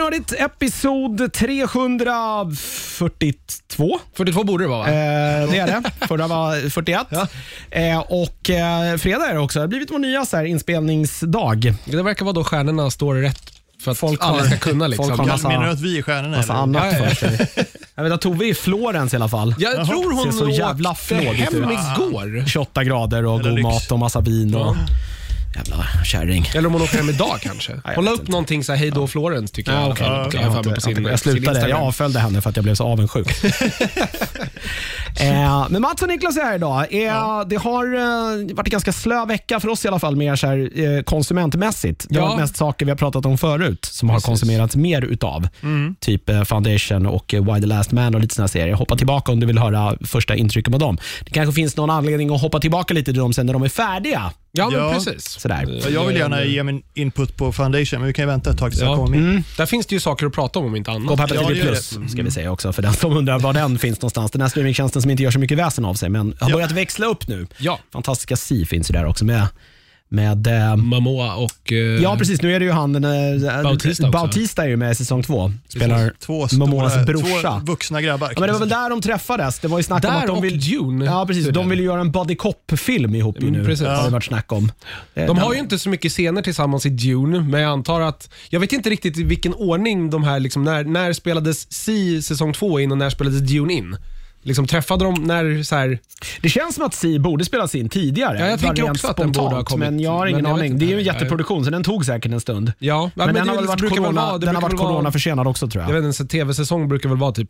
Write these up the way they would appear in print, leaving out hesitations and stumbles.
Nördigt, episod 342. 42 borde det vara, va? Det är det. Förra var 41. Ja. Och fredag är det också. Det har blivit vår nya så här, inspelningsdag. Det verkar vara då stjärnorna står rätt för att folk alla ska kunna liksom. Menar du att vi är stjärnorna? Massa annat för sig. Jag vet att Tove är i Florens i alla fall. Jag tror hon ser så jävla flådigt hem ut. igår. 28 grader och god mat och massa vin och... Jävla kärring. Eller om hon åker hem idag kanske. Hålla upp någonting så här, hej då Florens tycker jag. Jag slutade, jag avföljde henne för att jag blev så avundsjuk. Men Mats och Niklas är här idag. Det har varit en ganska slö vecka för oss i alla fall, mer så här, konsumentmässigt. Det har mest saker vi har pratat om förut som har konsumerats mer utav. Typ Foundation och Why the Last Man och lite såna serier. Hoppa tillbaka om du vill höra första intrycken på dem. Det kanske finns någon anledning att hoppa tillbaka lite till dem sen när de är färdiga. Ja, men precis. Sådär. Jag vill gärna ge min input på Foundation, men vi kan ju vänta ett tag tills jag kommer in. Där finns det ju saker att prata om inte annat. Och Apple TV Plus ska vi säga också, för den som undrar var den finns någonstans. Den här streamingtjänsten som inte gör så mycket väsen av sig, men har börjat växla upp nu. Ja. Fantastiska Si finns ju där också med Momoa och... ja, precis. Nu är det ju han Bautista är ju med i säsong 2. Spelar Momoas brorsa. Två vuxna grabbar. Ja, men det var väl där de träffades. Det var ju snack om att de vill... Dune. Ja, precis. De vill ju göra en body cop-film ihop ju nu. Precis. Har det varit snack om. De har ju inte så mycket scener tillsammans i Dune, men jag antar att... Jag vet inte riktigt i vilken ordning de här... Liksom, när spelades Si säsong 2 in och när spelades Dune in? Liksom träffade de när så här... Det känns som att Si borde spelas in tidigare. Ja, jag tänker också att den borde ha kommit. Men jag har ingen aning. Det är ju en jätteproduktion så den tog säkert en stund. Ja, men den har väl varit corona-försenad också, tror jag. Jag vet inte, en tv-säsong brukar väl vara typ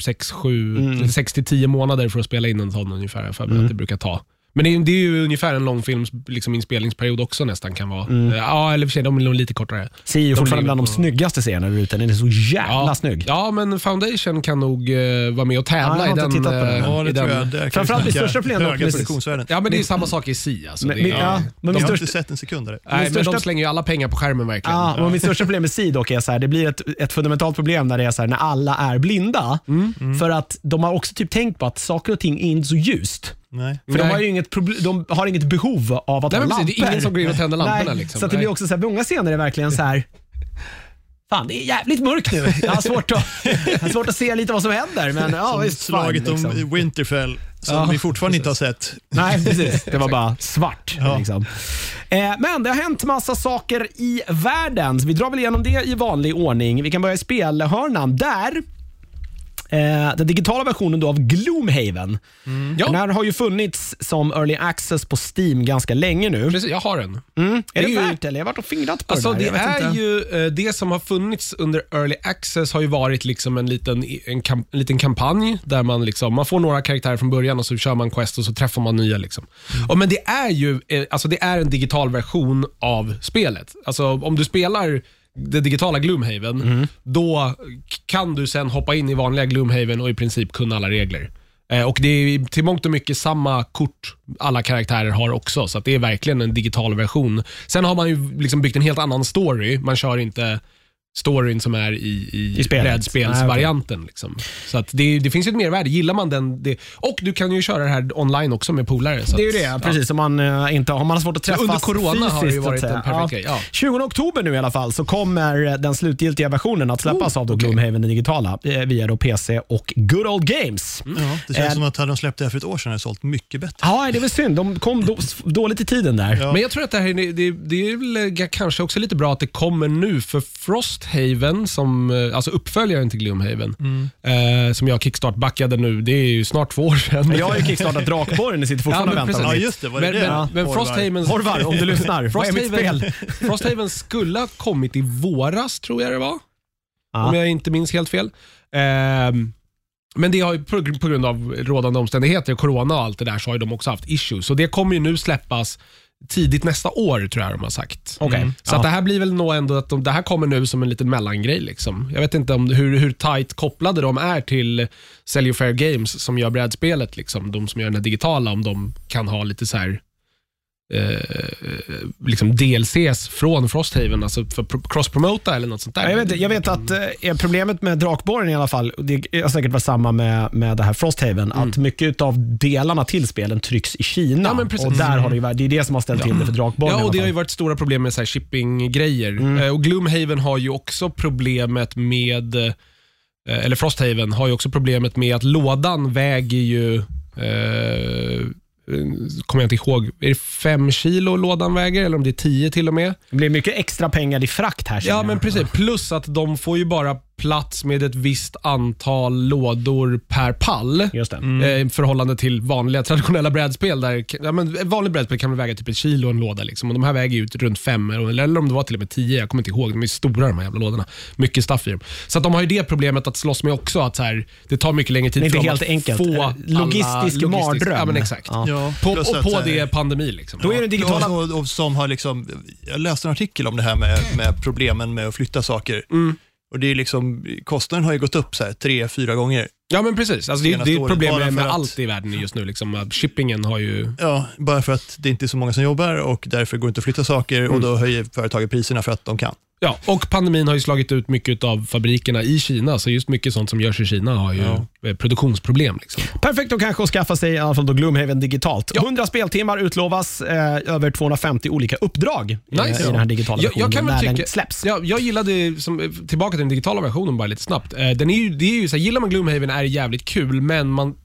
6-10 månader för att spela in en sån ungefär. För att det brukar ta. Men det är ju ungefär en långfilms liksom, inspelningsperiod också nästan kan vara. Ja, eller för sig, de är nog lite kortare. Si är ju fortfarande bland de snyggaste scenerna ute. Den är så jävla snygg. Ja, men Foundation kan nog vara med och tävla i den. Ja, det tror jag. Framförallt mitt största problem höga produktionsvärden. Ja, men det är samma sak i Si. Alltså. Men jag har inte sett en sekund där. Nej, men de slänger ju alla pengar på skärmen verkligen. Ja, och mitt största problem med Si dock är så här, det blir ett fundamentalt problem när det är så här, när alla är blinda. För att de har också typ tänkt på att saker och ting är inte så ljust. Nej. För de har ju de har inget behov av att ha lampor. Det är ingen som går in och tänder lamporna. Liksom. Så att det blir också så här, många scener är verkligen så här. Fan, det är jävligt mörkt nu. Jag har svårt att se lite vad som händer. Men ja, visst, slaget liksom. om Winterfell som vi fortfarande inte har sett. Nej, precis. Det var bara svart. Liksom. Men det har hänt massa saker i världen. Så vi drar väl igenom det i vanlig ordning. Vi kan börja i spelhörnan där. Den digitala versionen då av Gloomhaven. Den här har ju funnits som early access på Steam ganska länge nu. Precis, jag har den. Är det värt eller? Jag har varit och fingrat på alltså, det där. Det är ju det som har funnits under early access har ju varit liksom en liten kampanj där man liksom, man får några karaktärer från början och så kör man quest och så träffar man nya liksom. Men det är ju alltså det är en digital version av spelet. Alltså om du spelar det digitala Gloomhaven, då kan du sen hoppa in i vanliga Gloomhaven och i princip kunna alla regler. Och det är till mångt och mycket samma kort alla karaktärer har också, så att det är verkligen en digital version. Sen har man ju liksom byggt en helt annan story. Man kör inte storyn som är i brädspelsvarianten. Liksom. Så att det finns ju ett mervärde. Gillar man den... och du kan ju köra det här online också med polare. Så det är ju det, precis. Om man har svårt att träffas under corona fysiskt, har det ju varit en perfekt grej. Ja. 20 oktober nu i alla fall så kommer den slutgiltiga versionen att släppas av Gloomhaven, den digitala, via då PC och Good Old Games. Ja, det känns som att hade de släppt det här för ett år sedan hade sålt mycket bättre. Ja, det är väl synd. De kom dåligt i tiden där. Ja. Men jag tror att det här det är väl kanske också lite bra att det kommer nu, för Frosthaven som, alltså uppföljaren till Gloomhaven som jag kickstart-backade nu, det är ju snart 2 år sedan. Jag har ju kickstartat Drakborgen, ni sitter fortfarande och väntar. Ja, just det. Men Frosthaven... Horvar, om du lyssnar. Frosthaven skulle ha kommit i våras, tror jag det var. Om jag inte minns helt fel. Men det har ju på grund av rådande omständigheter, corona och allt det där, så har ju de också haft issues. Så det kommer ju nu släppas tidigt nästa år, tror jag de har sagt. Så att det här blir väl nog ändå att det här kommer nu som en liten mellangrej liksom. Jag vet inte om hur tight kopplade de är till Cellular Fair Games som gör brädspelet liksom. De som gör den här digitala, om de kan ha lite så här liksom DLCs från Frosthaven, alltså för cross-promota eller något sånt där. Jag vet att problemet med Drakborgen i alla fall, det är säkert var samma med det här Frosthaven, att mycket av delarna till spelen trycks i Kina. Ja, men precis. Och där har det är det som har ställt till det för Drakborgen. Ja, och det har ju varit stora problem med så här shipping-grejer. Och Gloomhaven har ju också problemet med, eller Frosthaven har ju också problemet med att lådan väger ju kommer jag inte ihåg, är det 5 kilo lådan väger eller om det är 10 till och med? Det blir mycket extra pengar i frakt här. Ja, men precis. Plus att de får ju bara plats med ett visst antal lådor per pall. Just det. I förhållande till vanliga traditionella brädspel där vanlig brädspel kan väl väga typ 1 kilo en låda liksom, och de här väger ju runt 5 eller om det var till och med 10, jag kommer inte ihåg, de är stora de här jävla lådorna, mycket stuff i dem. Så att de har ju det problemet att slåss med också, att så här, det tar mycket längre tid för dem helt att enkelt få logistisk mardröm. Ja, men exakt. Ja, På det är pandemi liksom. Då är det digitala och som har liksom, jag läste en artikel om det här med problemen med att flytta saker. Och det är liksom, kostnaden har ju gått upp så här 3-4 gånger. Ja, men precis. Alltså det är problem med att, allt i världen just nu. Liksom. Shippingen har ju... Ja, bara för att det inte är så många som jobbar och därför går det inte att flytta saker och då höjer företaget priserna för att de kan. Ja, och pandemin har ju slagit ut mycket av fabrikerna i Kina, så just mycket sånt som görs i Kina har ju produktionsproblem. Liksom. Perfekt att kanske skaffa sig i alla fall då Gloomhaven digitalt. 100 speltimmar utlovas, över 250 olika uppdrag i den här digitala versionen när den släpps. Ja, jag gillade, tillbaka till den digitala versionen bara lite snabbt. Det är ju så här, gillar man Gloomhaven är det jävligt kul, men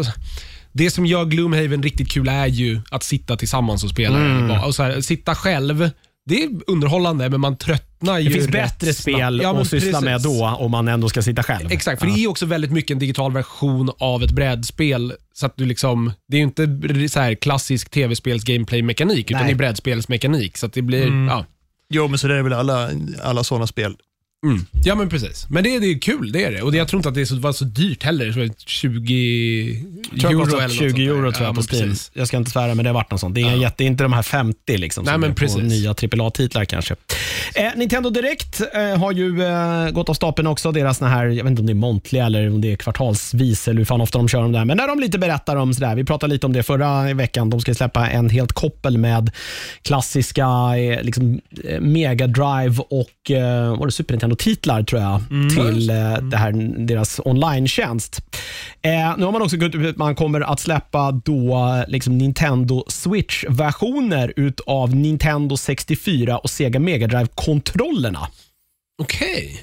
det som gör Gloomhaven riktigt kul är ju att sitta tillsammans och spela. Och så här, sitta själv, det är underhållande, men man tröttnar ju. Det finns bättre spel att syssla med då om man ändå ska sitta själv. Exakt, för det är också väldigt mycket en digital version av ett brädspel, så att du liksom, det är ju inte så här klassisk tv-spels gameplay-mekanik, utan det är brädspelsmekanik, så att det blir, Jo, men så det är väl alla sådana spel. Ja, men precis. Men det är kul, det är det. Och jag tror inte att det var så dyrt heller. Så 20 euro eller 20 euro tror jag på Steam. Precis. Jag ska inte svära, men det har varit något sånt. Det är inte de här 50 liksom, som är på nya AAA-titlar kanske. Nintendo Direct har ju gått av stapeln också. Deras här, jag vet inte om det är monthly eller om det är kvartalsvis eller hur fan ofta de kör dem där. Men när de lite berättar om sådär, vi pratade lite om det förra veckan. De ska släppa en helt koppel med klassiska liksom, Mega Drive och var det Super Nintendo-titlar tror jag till det här, deras online-tjänst. Nu har man också gått ut att man kommer att släppa då liksom Nintendo Switch-versioner utav Nintendo 64 och Sega Mega Drive-kontrollerna. Okej.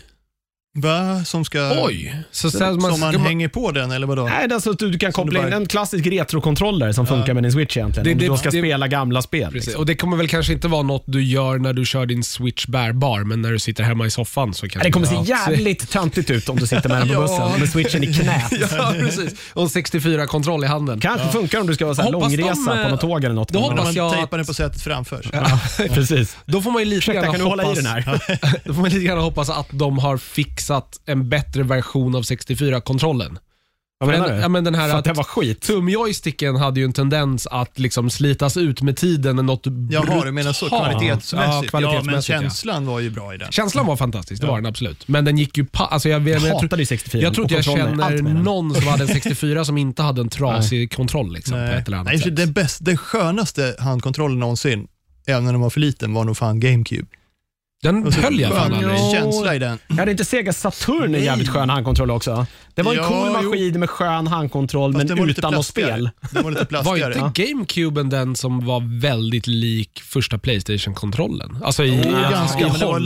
Va? Som ska... Oj. Man hänger på den eller vadå? Nej, det är så att du kan koppla in en klassisk retrokontroller som funkar med din Switch egentligen. Om du då ska spela gamla spel. Liksom. Och det kommer väl kanske inte vara något du gör när du kör din Switch bärbar, men när du sitter hemma i soffan så kan det kommer se jävligt töntigt ut om du sitter med den på bussen med Switchen i knät. Ja, precis. Och 64-kontroll i handen. Kanske funkar om du ska vara så här långresa på något tåg eller något. Då hoppas jag tejpar den på sätet framför. Ja, precis. Då får man ju lite grann hoppas... Då får man lite grann hoppas att de har fixat en bättre version av 64-kontrollen. Vad menar du? Ja, men den här för att det var skit. Tumjoysticken hade ju en tendens att liksom slitas ut med tiden än något Jaha, du menar så kvalitetsmässigt. Kvalitetsmässigt. Men känslan var ju bra i den. Känslan var fantastisk, det var den absolut. Men den gick ju alltså jag hatade ju 64. Jag tror inte jag känner någon som hade en 64 som inte hade en trasig kontroll liksom, på ett eller annat sätt. Den skönaste handkontrollen någonsin, även när den var för liten, var nog fan GameCube. Den höll jag fan aldrig. Känsla i den. Jag hade inte Sega Saturn en jävligt skön handkontroll också. Det var en cool maskin med skön handkontroll, men utan att spel. Den var lite plastigare. Var inte GameCuben den som var väldigt lik första PlayStation-kontrollen? Alltså ganska, men det var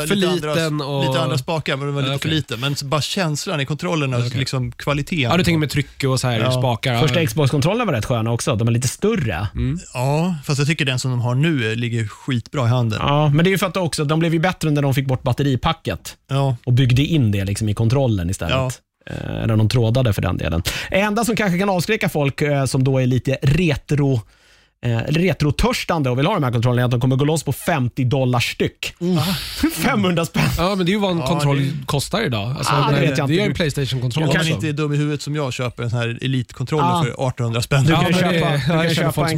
lite andra spakar, men det var lite för liten. Men bara känslan i kontrollen och liksom kvaliteten. Ja, du tänker med tryck och så här spakar. Första Xbox-kontrollen var rätt sköna också. De är lite större. Ja, fast jag tycker den som de har nu ligger skitbra i handen. Ja, men det är ju för att också, de blev ju bättre när de fick bort batteripacket och byggde in det liksom i kontrollen istället. Ja. Eller de trådade för den delen. Enda som kanske kan avskräcka folk som då är lite retrotörstande och vill ha de här kontrollerna är att de kommer gå loss på $50 styck. 500 spänn. Ja, men det är ju vad en kontroll kostar idag. Alltså, det vet jag inte. Det är ju en PlayStation-kontroll. Jag kan inte dum i huvudet som jag köper en sån här Elite-kontroller för 1800 spänn. Du kan köpa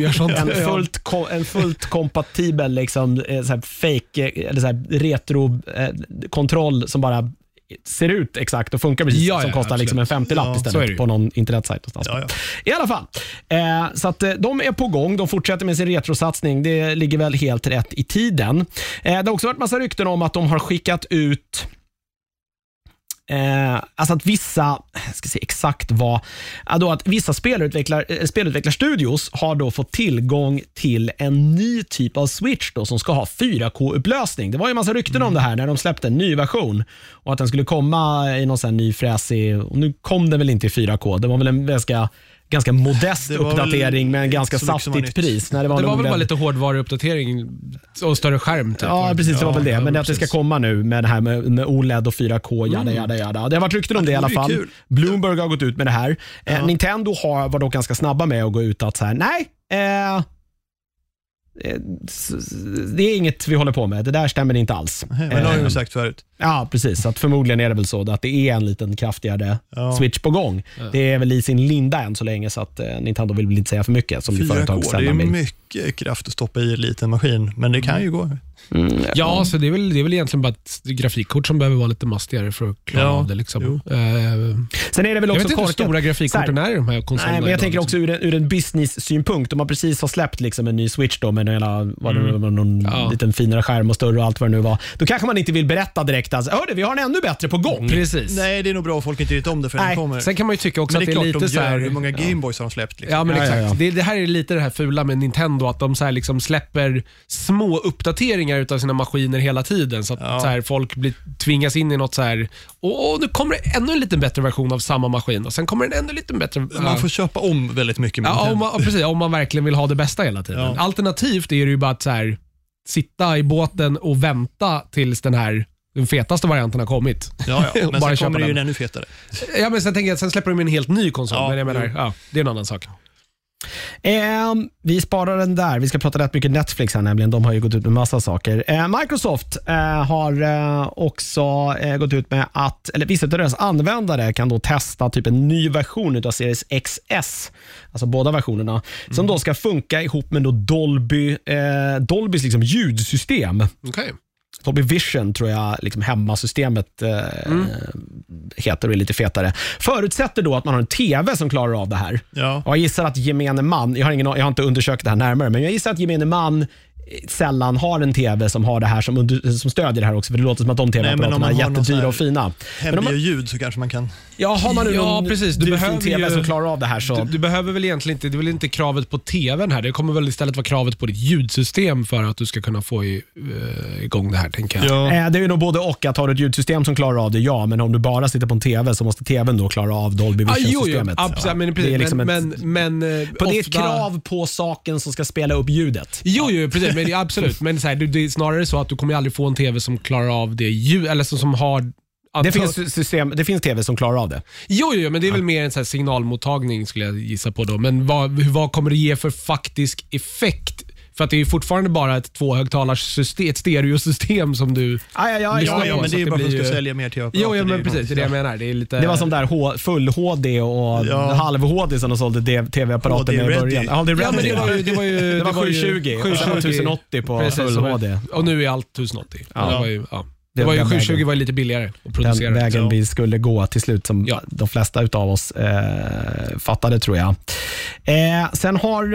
en fullt kompatibel liksom, så här fake eller så här retro-kontroll som bara ser ut exakt och funkar precis som kostar liksom en 50-lapp istället på någon internetsajt någonstans. I alla fall. Så att de är på gång. De fortsätter med sin retrosatsning. Det ligger väl helt rätt i tiden. Det har också varit massa rykten om att de har skickat ut alltså att vissa, jag ska se exakt vad, då att vissa spelutvecklarstudios har då fått tillgång till en ny typ av Switch då, som ska ha 4K-upplösning. Det var ju en massa rykten om det här när de släppte en ny version och att den skulle komma i någon sån här ny fräsig, och nu kom den väl inte i 4K. Det var väl en ganska modest uppdatering med en ganska saftigt pris. Det var väl bara lite hårdvaruuppdatering och större skärm. Typ. Ja, precis. Det var väl det. Men att det ska komma nu med det här med OLED och 4K, jada. Det har varit rykten om det i alla fall. Kul. Bloomberg har gått ut med det här. Nintendo var dock ganska snabba med att gå ut att så här, nej, det är inget vi håller på med. Det där stämmer inte alls. Men det har jag sagt förut. Ja, precis. Att förmodligen är det väl så att det är en liten kraftigare Switch på gång. Det är väl i sin linda än så länge, så att Nintendo vill inte säga för mycket som 4K, företag det är mycket kraft att stoppa i en liten maskin, men det kan ju gå. Ja, så det är väl egentligen bara ett grafikkort som behöver vara lite mastigare för att klara av det. Liksom. Sen är det väl också jag vet inte hur stora grafikkorten är i de här konsolerna. Nej, men jag tänker liksom. också ur en business-synpunkt. De har precis släppt liksom en ny Switch då, med någon liten finare skärm och större och allt vad det nu var. Då kanske man inte vill berätta direkt alltså, hörde, vi har en ännu bättre på gång. Precis. Nej, det är nog bra att folk inte vet om det för den kommer. Sen kan man ju tycka också att det är lite så här, hur många Gameboys har de släppt liksom. Ja, men exakt. Det här är lite det här fula med Nintendo, att de så här liksom släpper små uppdateringar utav sina maskiner hela tiden, så att så här, folk tvingas in i något så här, och nu kommer det ännu en lite bättre version av samma maskin och sen kommer det ännu lite bättre. Man får köpa om väldigt mycket med precis, om man verkligen vill ha det bästa hela tiden. Alternativt är det ju bara att så här, sitta i båten och vänta tills den fetaste varianten har kommit. Men bara sen kommer det ju en ännu fetare. Ja, men sen tänker jag att sen släpper de en helt ny konsol, men jag menar, det är en annan sak. Vi sparar den där. Vi ska prata rätt mycket Netflix här nämligen. De har ju gått ut med massa saker. Microsoft har också gått ut med att, eller vissa av deras användare kan då testa typ en ny version av Series XS, alltså båda versionerna, som då ska funka ihop med då Dolbys liksom ljudsystem. Okej. Dolby Vision tror jag liksom hemmasystemet heter och är lite fetare. Förutsätter då att man har en TV som klarar av det här. Och jag gissar att gemene man, jag har inte undersökt det här närmare, men jag gissar att gemene man sällan har en TV som har det här som stödjer det här också, för det låter som att de TV-apparaterna är jättedyra och fina. Hemliga ljud så kanske man kan. Ja, har man någon precis. Du behöver TV som klarar av det här så. Du behöver väl egentligen inte, det är väl inte kravet på TV:n här. Det kommer väl istället vara kravet på ditt ljudsystem för att du ska kunna få igång det här, tänker jag. Det är ju nog både och, att har du ett ljudsystem som klarar av det, men om du bara sitter på en TV så måste TV:n då klara av Dolby Vision-systemet. Absolut, men precis. Det är liksom det är ett krav på saken som ska spela upp ljudet. Jo, precis. Men absolut. Men så här, det är snarare så att du kommer aldrig få en TV som klarar av det ljud, eller som har. Det finns TV som klarar av det. Jo, men det är väl mer en så här signalmottagning skulle jag gissa på då. Men vad kommer det ge för faktisk effekt? För att det är fortfarande bara ett tvåhögtalarsystem, ett stereosystem som du Ja, men det är bara för att du ska sälja mer TV-apparater. Jo, men precis, det är det jag menar. Det var som där full HD och halv HD som de sålde TV-apparater med i början. Ja, det var 720 1080 på full HD. Och nu är allt 1080. Det var ju 720 var lite billigare att producera. Den vägen vi skulle gå till slut, som de flesta utav oss fattade, tror jag. Sen har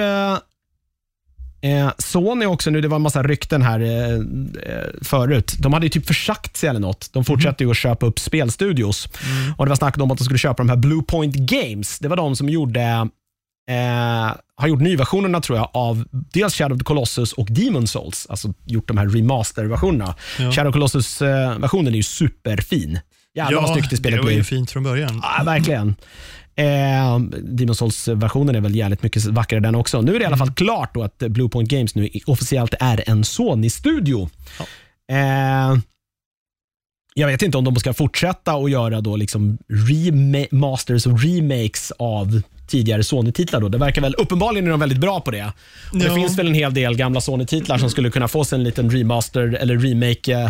Sony också nu, det var en massa rykten här förut. De hade ju typ försagt sig eller något. De fortsatte ju att köpa upp spelstudios. Och det var snack om att de skulle köpa de här Bluepoint Games. Det var de som har gjort nyversionerna, tror jag, av dels Shadow of the Colossus och Demon's Souls. Alltså gjort de här remaster-versionerna. Shadow of the Colossus-versionen är ju superfin. Vad snyggt det spelet var ju fint från början. Ja, verkligen. Demon's Souls-versionen är väl jävligt mycket vackrare den också. Nu är det i alla fall klart då att Bluepoint Games nu officiellt är en Sony-studio. Jag vet inte om de ska fortsätta och göra då liksom remasters och remakes av tidigare Sony-titlar då. Det verkar väl, uppenbarligen är de väldigt bra på det. Och det finns väl en hel del gamla Sony-titlar som skulle kunna få sig en liten remaster eller remake.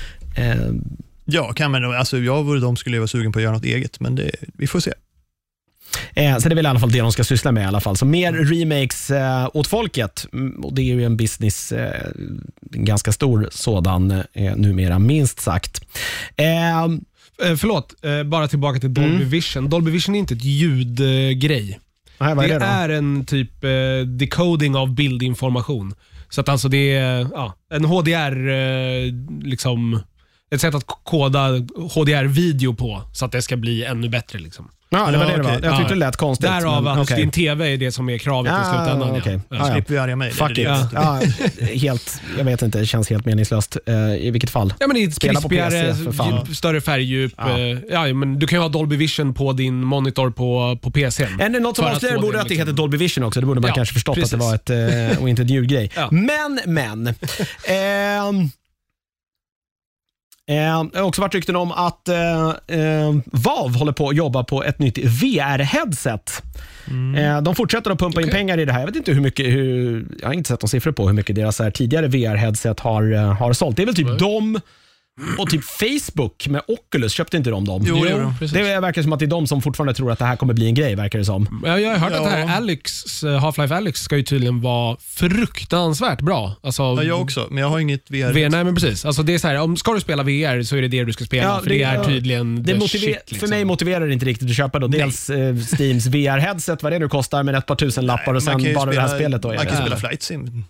Jag vore de skulle vara sugen på att göra något eget, men vi får se. Så det är väl i alla fall det de ska syssla med i alla fall. Så mer remakes åt folket. Och det är ju en business, en ganska stor sådan numera, minst sagt. Förlåt, bara tillbaka till Dolby Vision. Dolby Vision är inte ett ljudgrej. Nej, vad är det är en typ decoding av bildinformation. Så att alltså det är en HDR liksom ett sätt att koda HDR-video på så att det ska bli ännu bättre liksom. Ja, det var det var. Jag tyckte det lät konstigt. Darav att din TV är det som är kravet i slutändan. Okay. Slipper vi arga mig. Fuck it. Helt, jag vet inte, det känns helt meningslöst i vilket fall. Ja, men det är krispigare, större färgdjup. Men du kan ju ha Dolby Vision på din monitor på PC. Något som avslöjar borde att det heter Dolby Vision också. Det borde man kanske förstått precis. Att det var ett och inte ett ljudgrej. Men jag har också varit rykten om att Valve håller på att jobba på ett nytt VR-headset. De fortsätter att pumpa in pengar i det här. Jag vet inte hur mycket, jag har inte sett några siffror på hur mycket deras tidigare VR-headset har sålt. Det är väl typ de och typ Facebook med Oculus, köpte inte de dem? Jo, det verkar som att det är de som fortfarande tror att det här kommer bli en grej, verkar det som. Jag har hört att det här Half-Life Alyx ska ju tydligen vara fruktansvärt bra. Alltså, jag också, men jag har inget VR. Nej, men precis. Alltså, det är så här, om ska du spela VR så är det du ska spela, för det är tydligen shit, liksom. För mig motiverar det inte riktigt att köpa då. Dels Steams VR-headset, vad det nu kostar, med ett par tusen lappar och sen bara det här spelet då. Man kan spela Flight Sim.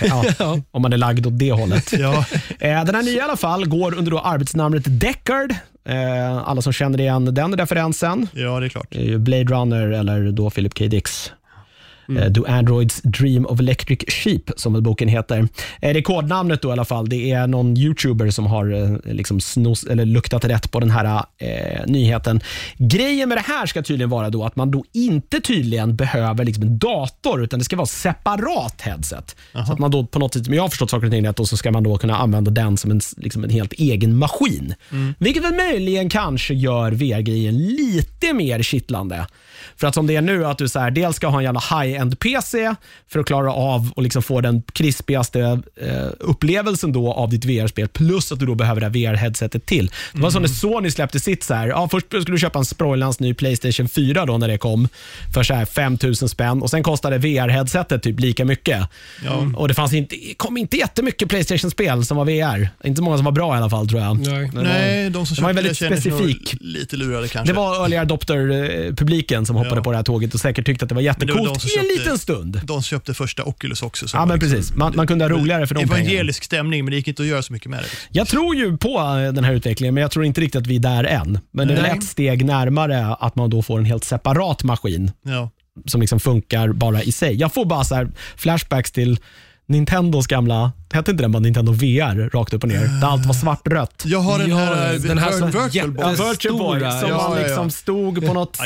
Om man är lagd åt det hållet. Den här nya i alla fall går under då arbetsnamnet Deckard. Alla som känner igen den referensen. Ja, det är klart. Blade Runner eller då Philip K. Dicks. Do Androids Dream of Electric Sheep, som boken heter. Rekordnamnet då i alla fall, det är någon YouTuber som har liksom luktat rätt på den här nyheten. Grejen med det här ska tydligen vara då att man då inte tydligen behöver liksom en dator, utan det ska vara separat headset. Så att man då på något sätt, men jag har förstått saker och ting rätt, och så ska man då kunna använda den som en helt egen maskin. Vilket väl möjligen kanske gör VR-grejen lite mer kittlande. För att som det är nu, att du så här, dels ska ha en jävla high-end PC för att klara av och liksom få den krispigaste upplevelsen då av ditt VR-spel, plus att du då behöver det här VR-headsetet till. Det var så när Sony släppte sitt så här, först skulle du köpa en sproilans ny PlayStation 4 då när det kom för så här 5 000 spänn, och sen kostade VR-headsetet typ lika mycket. Och det kom inte jättemycket PlayStation-spel som var VR. Inte många som var bra i alla fall, tror jag. Nej, de som var väldigt specifik. Lite lurade kanske. Det var early adopter-publiken som hoppade på det här tåget och säkert tyckte att det var jättecoolt i en liten stund. De köpte första Oculus också. Ja, men precis. Man kunde ha roligare för de pengarna. Evangelisk stämning, men det gick inte att göra så mycket med det. Jag tror ju på den här utvecklingen, men jag tror inte riktigt att vi är där än. Men det är ett steg närmare att man då får en helt separat maskin som liksom funkar bara i sig. Jag får bara så här flashbacks till Nintendos gamla, hette inte den bara Nintendo VR rakt upp och ner, där allt var svart-rött. Jag har den här Virtual Boy som man liksom stod på något...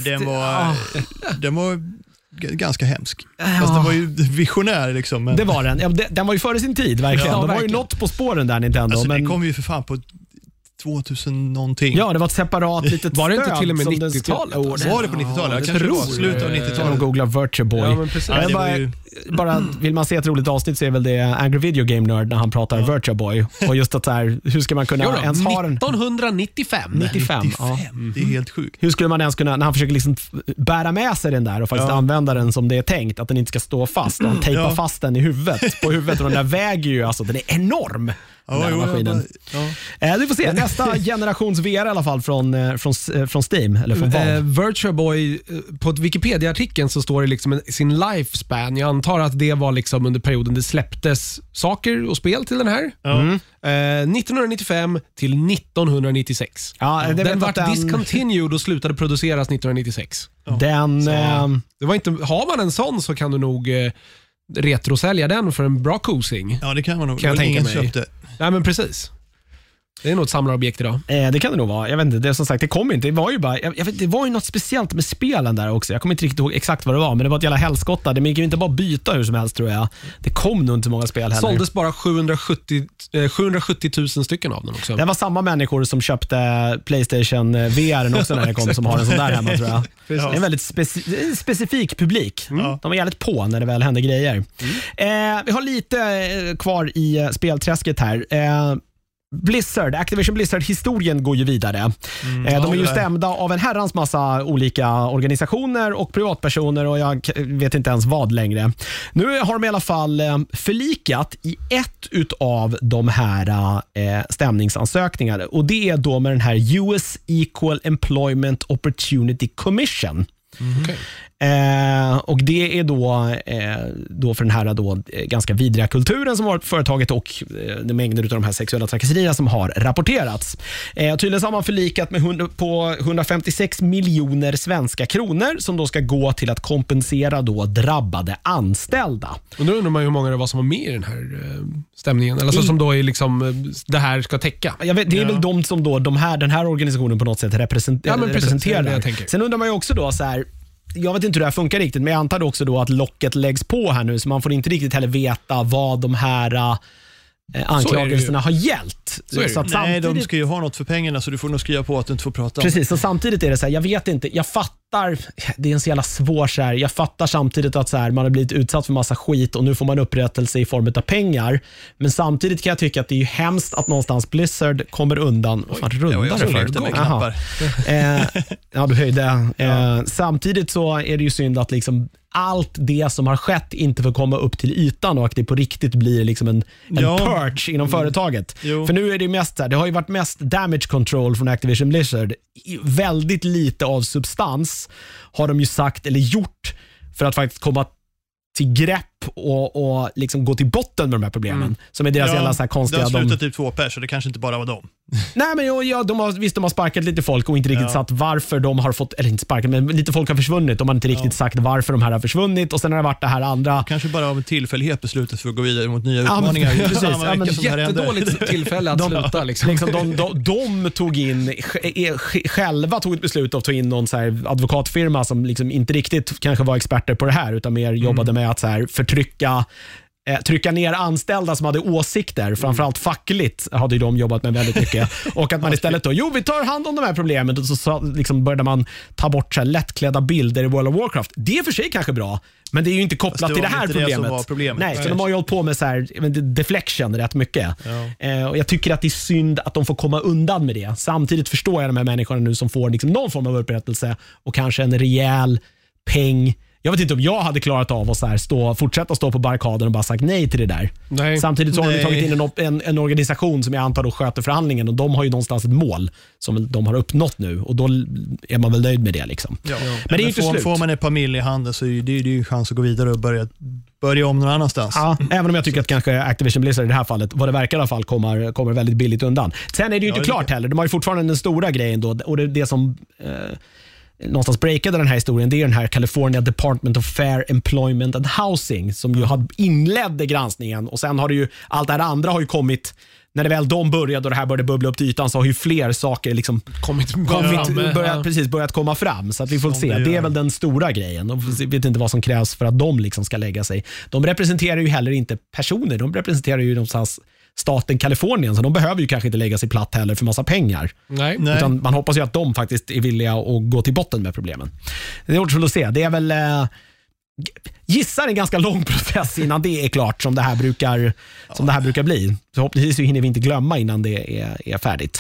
Den var ganska hemsk. Fast den var ju visionär liksom. Men... Det var den. Den var ju före sin tid, verkligen. De var ju något på spåren där, Nintendo. Alltså, det kom ju för fan på 2000 någonting. Ja, det var ett separat litet var det stöd. Inte till och med 90-talet? Var det på 90-talet? Kanske slutet av 90-talet. De googlar Virtual Boy. Ja, men precis. Bara vill man se ett roligt avsnitt så är väl det Angry Video Game Nerd när han pratar Virtual Boy. Och just att så här, hur ska man kunna ens ha den... 1995. 95, ja. Det är helt sjukt. Hur skulle man ens kunna, när han försöker liksom bära med sig den där och faktiskt använda den som det är tänkt, att den inte ska stå fast, och han tejpar fast den i huvudet, på huvudet, och den där väger ju, alltså den är enorm. Maskinen. Du får se, nästa generations VR i alla fall från Steam eller från Valve. Virtual Boy, på Wikipedia-artikeln så står det liksom sin lifespan. Jag antar att det var liksom under perioden det släpptes saker och spel till den här. 1995 till 1996. Den var discontinued och slutade produceras 1996. Det var inte, har man en sån så kan du nog retrosälja den för en bra kosing. Ja, det kan man nog. Kan jag tänka mig. Köpte. Nej, men precis. Det är nog ett samlarobjekt idag. Det kan det nog vara. Jag vet inte, det är som sagt, det kom inte. Det var ju bara, det var ju något speciellt med spelen där också. Jag kommer inte riktigt ihåg exakt vad det var, men det var ett jävla helskotta. Det gick ju inte bara byta hur som helst, tror jag. Det kom nog inte många spel heller. Såldes bara 770 000 stycken av den också. Det var samma människor som köpte PlayStation VR också när det kom, som har en sån där hemma, tror jag. Det är en väldigt specifik publik. De var jävligt på när det väl hände grejer. Vi har lite kvar i spelträsket här. Activision Blizzard-historien går ju vidare. De är ju stämda av en herrans massa olika organisationer och privatpersoner och jag vet inte ens vad längre. Nu har de i alla fall förlikat i ett utav de här stämningsansökningarna och det är då med den här US Equal Employment Opportunity Commission. Okay. Och det är då för den här då ganska vidriga kulturen som har varit på företaget och mängder av de här sexuella trakasserierna som har rapporterats. Tydligen så har man förlikat med på 156 miljoner svenska kronor som då ska gå till att kompensera då drabbade anställda. Och nu undrar man ju hur många det var som var med i den här stämningen eller så som då är liksom det här ska täcka. Jag vet, det är väl de som då den här organisationen på något sätt representerar. Sen undrar man ju också då så här, jag vet inte hur det här funkar riktigt, men jag antar också då att locket läggs på här nu så man får inte riktigt heller veta vad de här anklagelserna har gällt. Så att nej, de ska ju ha något för pengarna så du får nog skriva på att du inte får prata om. Precis, och samtidigt är det så här, jag vet inte, jag fattar, det är en så jävla svår så här, jag fattar samtidigt att så här, man har blivit utsatt för massa skit och nu får man upprättelse i form av pengar, men samtidigt kan jag tycka att det är ju hemskt att någonstans Blizzard kommer undan. Vad fan rundar det för? Ja, du höjde. Samtidigt så är det ju synd att liksom allt det som har skett inte får komma upp till ytan och att det på riktigt blir liksom en purge inom företaget. För nu är det mest det har ju varit mest damage control från Activision Blizzard. Väldigt lite av substans har de ju sagt eller gjort för att faktiskt komma till grepp och liksom gå till botten med de här problemen som är deras jävla så här konstiga. Det har slutat typ 2 pers så det kanske inte bara var dem. Nej men de har sparkat lite folk och inte riktigt satt varför de har fått, eller inte sparkat men lite folk har försvunnit och man har inte riktigt sagt varför de här har försvunnit och sen har det varit det här andra. Kanske bara av en tillfällighet beslutet för att gå vidare mot nya utmaningar. Precis. Jättedåligt tillfälle att sluta liksom. De tog in själva tog ett beslut att ta in någon så här advokatfirma som liksom inte riktigt kanske var experter på det här utan mer jobbade med att så här trycka ner anställda som hade åsikter, framförallt fackligt hade ju de jobbat med väldigt mycket och att man istället då, vi tar hand om de här problemen och så liksom började man ta bort så här lättklädda bilder i World of Warcraft. Det är för sig kanske bra, men det är ju inte kopplat till det här problemet. Nej, så de har ju hållit på med så här deflection rätt mycket. Och jag tycker att det är synd att de får komma undan med det. Samtidigt förstår jag de här människorna nu som får liksom någon form av upprättelse och kanske en rejäl peng. Jag vet inte om jag hade klarat av att så här fortsätta stå på barrikaden och bara sagt nej till det där. Nej. Samtidigt så har de tagit in en organisation som jag antar då sköter förhandlingen och de har ju någonstans ett mål som de har uppnått nu och då är man väl nöjd med det liksom. Ja. Men det är inte slut. Får man ett par mil i handen så är det ju chans att gå vidare och börja om någon annanstans. Ja, även om jag tycker att kanske Activision Blizzard i det här fallet, vad det verkar i alla fall, kommer väldigt billigt undan. Sen är det ju inte klart heller. De har ju fortfarande den stora grejen då och det som någonstans breakade den här historien, det är den här California Department of Fair Employment and Housing som ju inledde granskningen och sen har det ju, allt det här andra har ju kommit när det väl de började och det här började bubbla upp till ytan så har ju fler saker liksom börjat komma fram så att vi får se. Det är väl den stora grejen. De vet inte vad som krävs för att de liksom ska lägga sig. De representerar ju heller inte personer, de representerar ju någonstans staten Kalifornien så de behöver ju kanske inte lägga sig platt heller för massa pengar. Nej. Utan man hoppas ju att de faktiskt är villiga att gå till botten med problemen. Det är återstår att se. Det är väl gissar en ganska lång process innan det är klart som det här brukar bli. Så förhoppningsvis hinner vi inte glömma innan det är färdigt.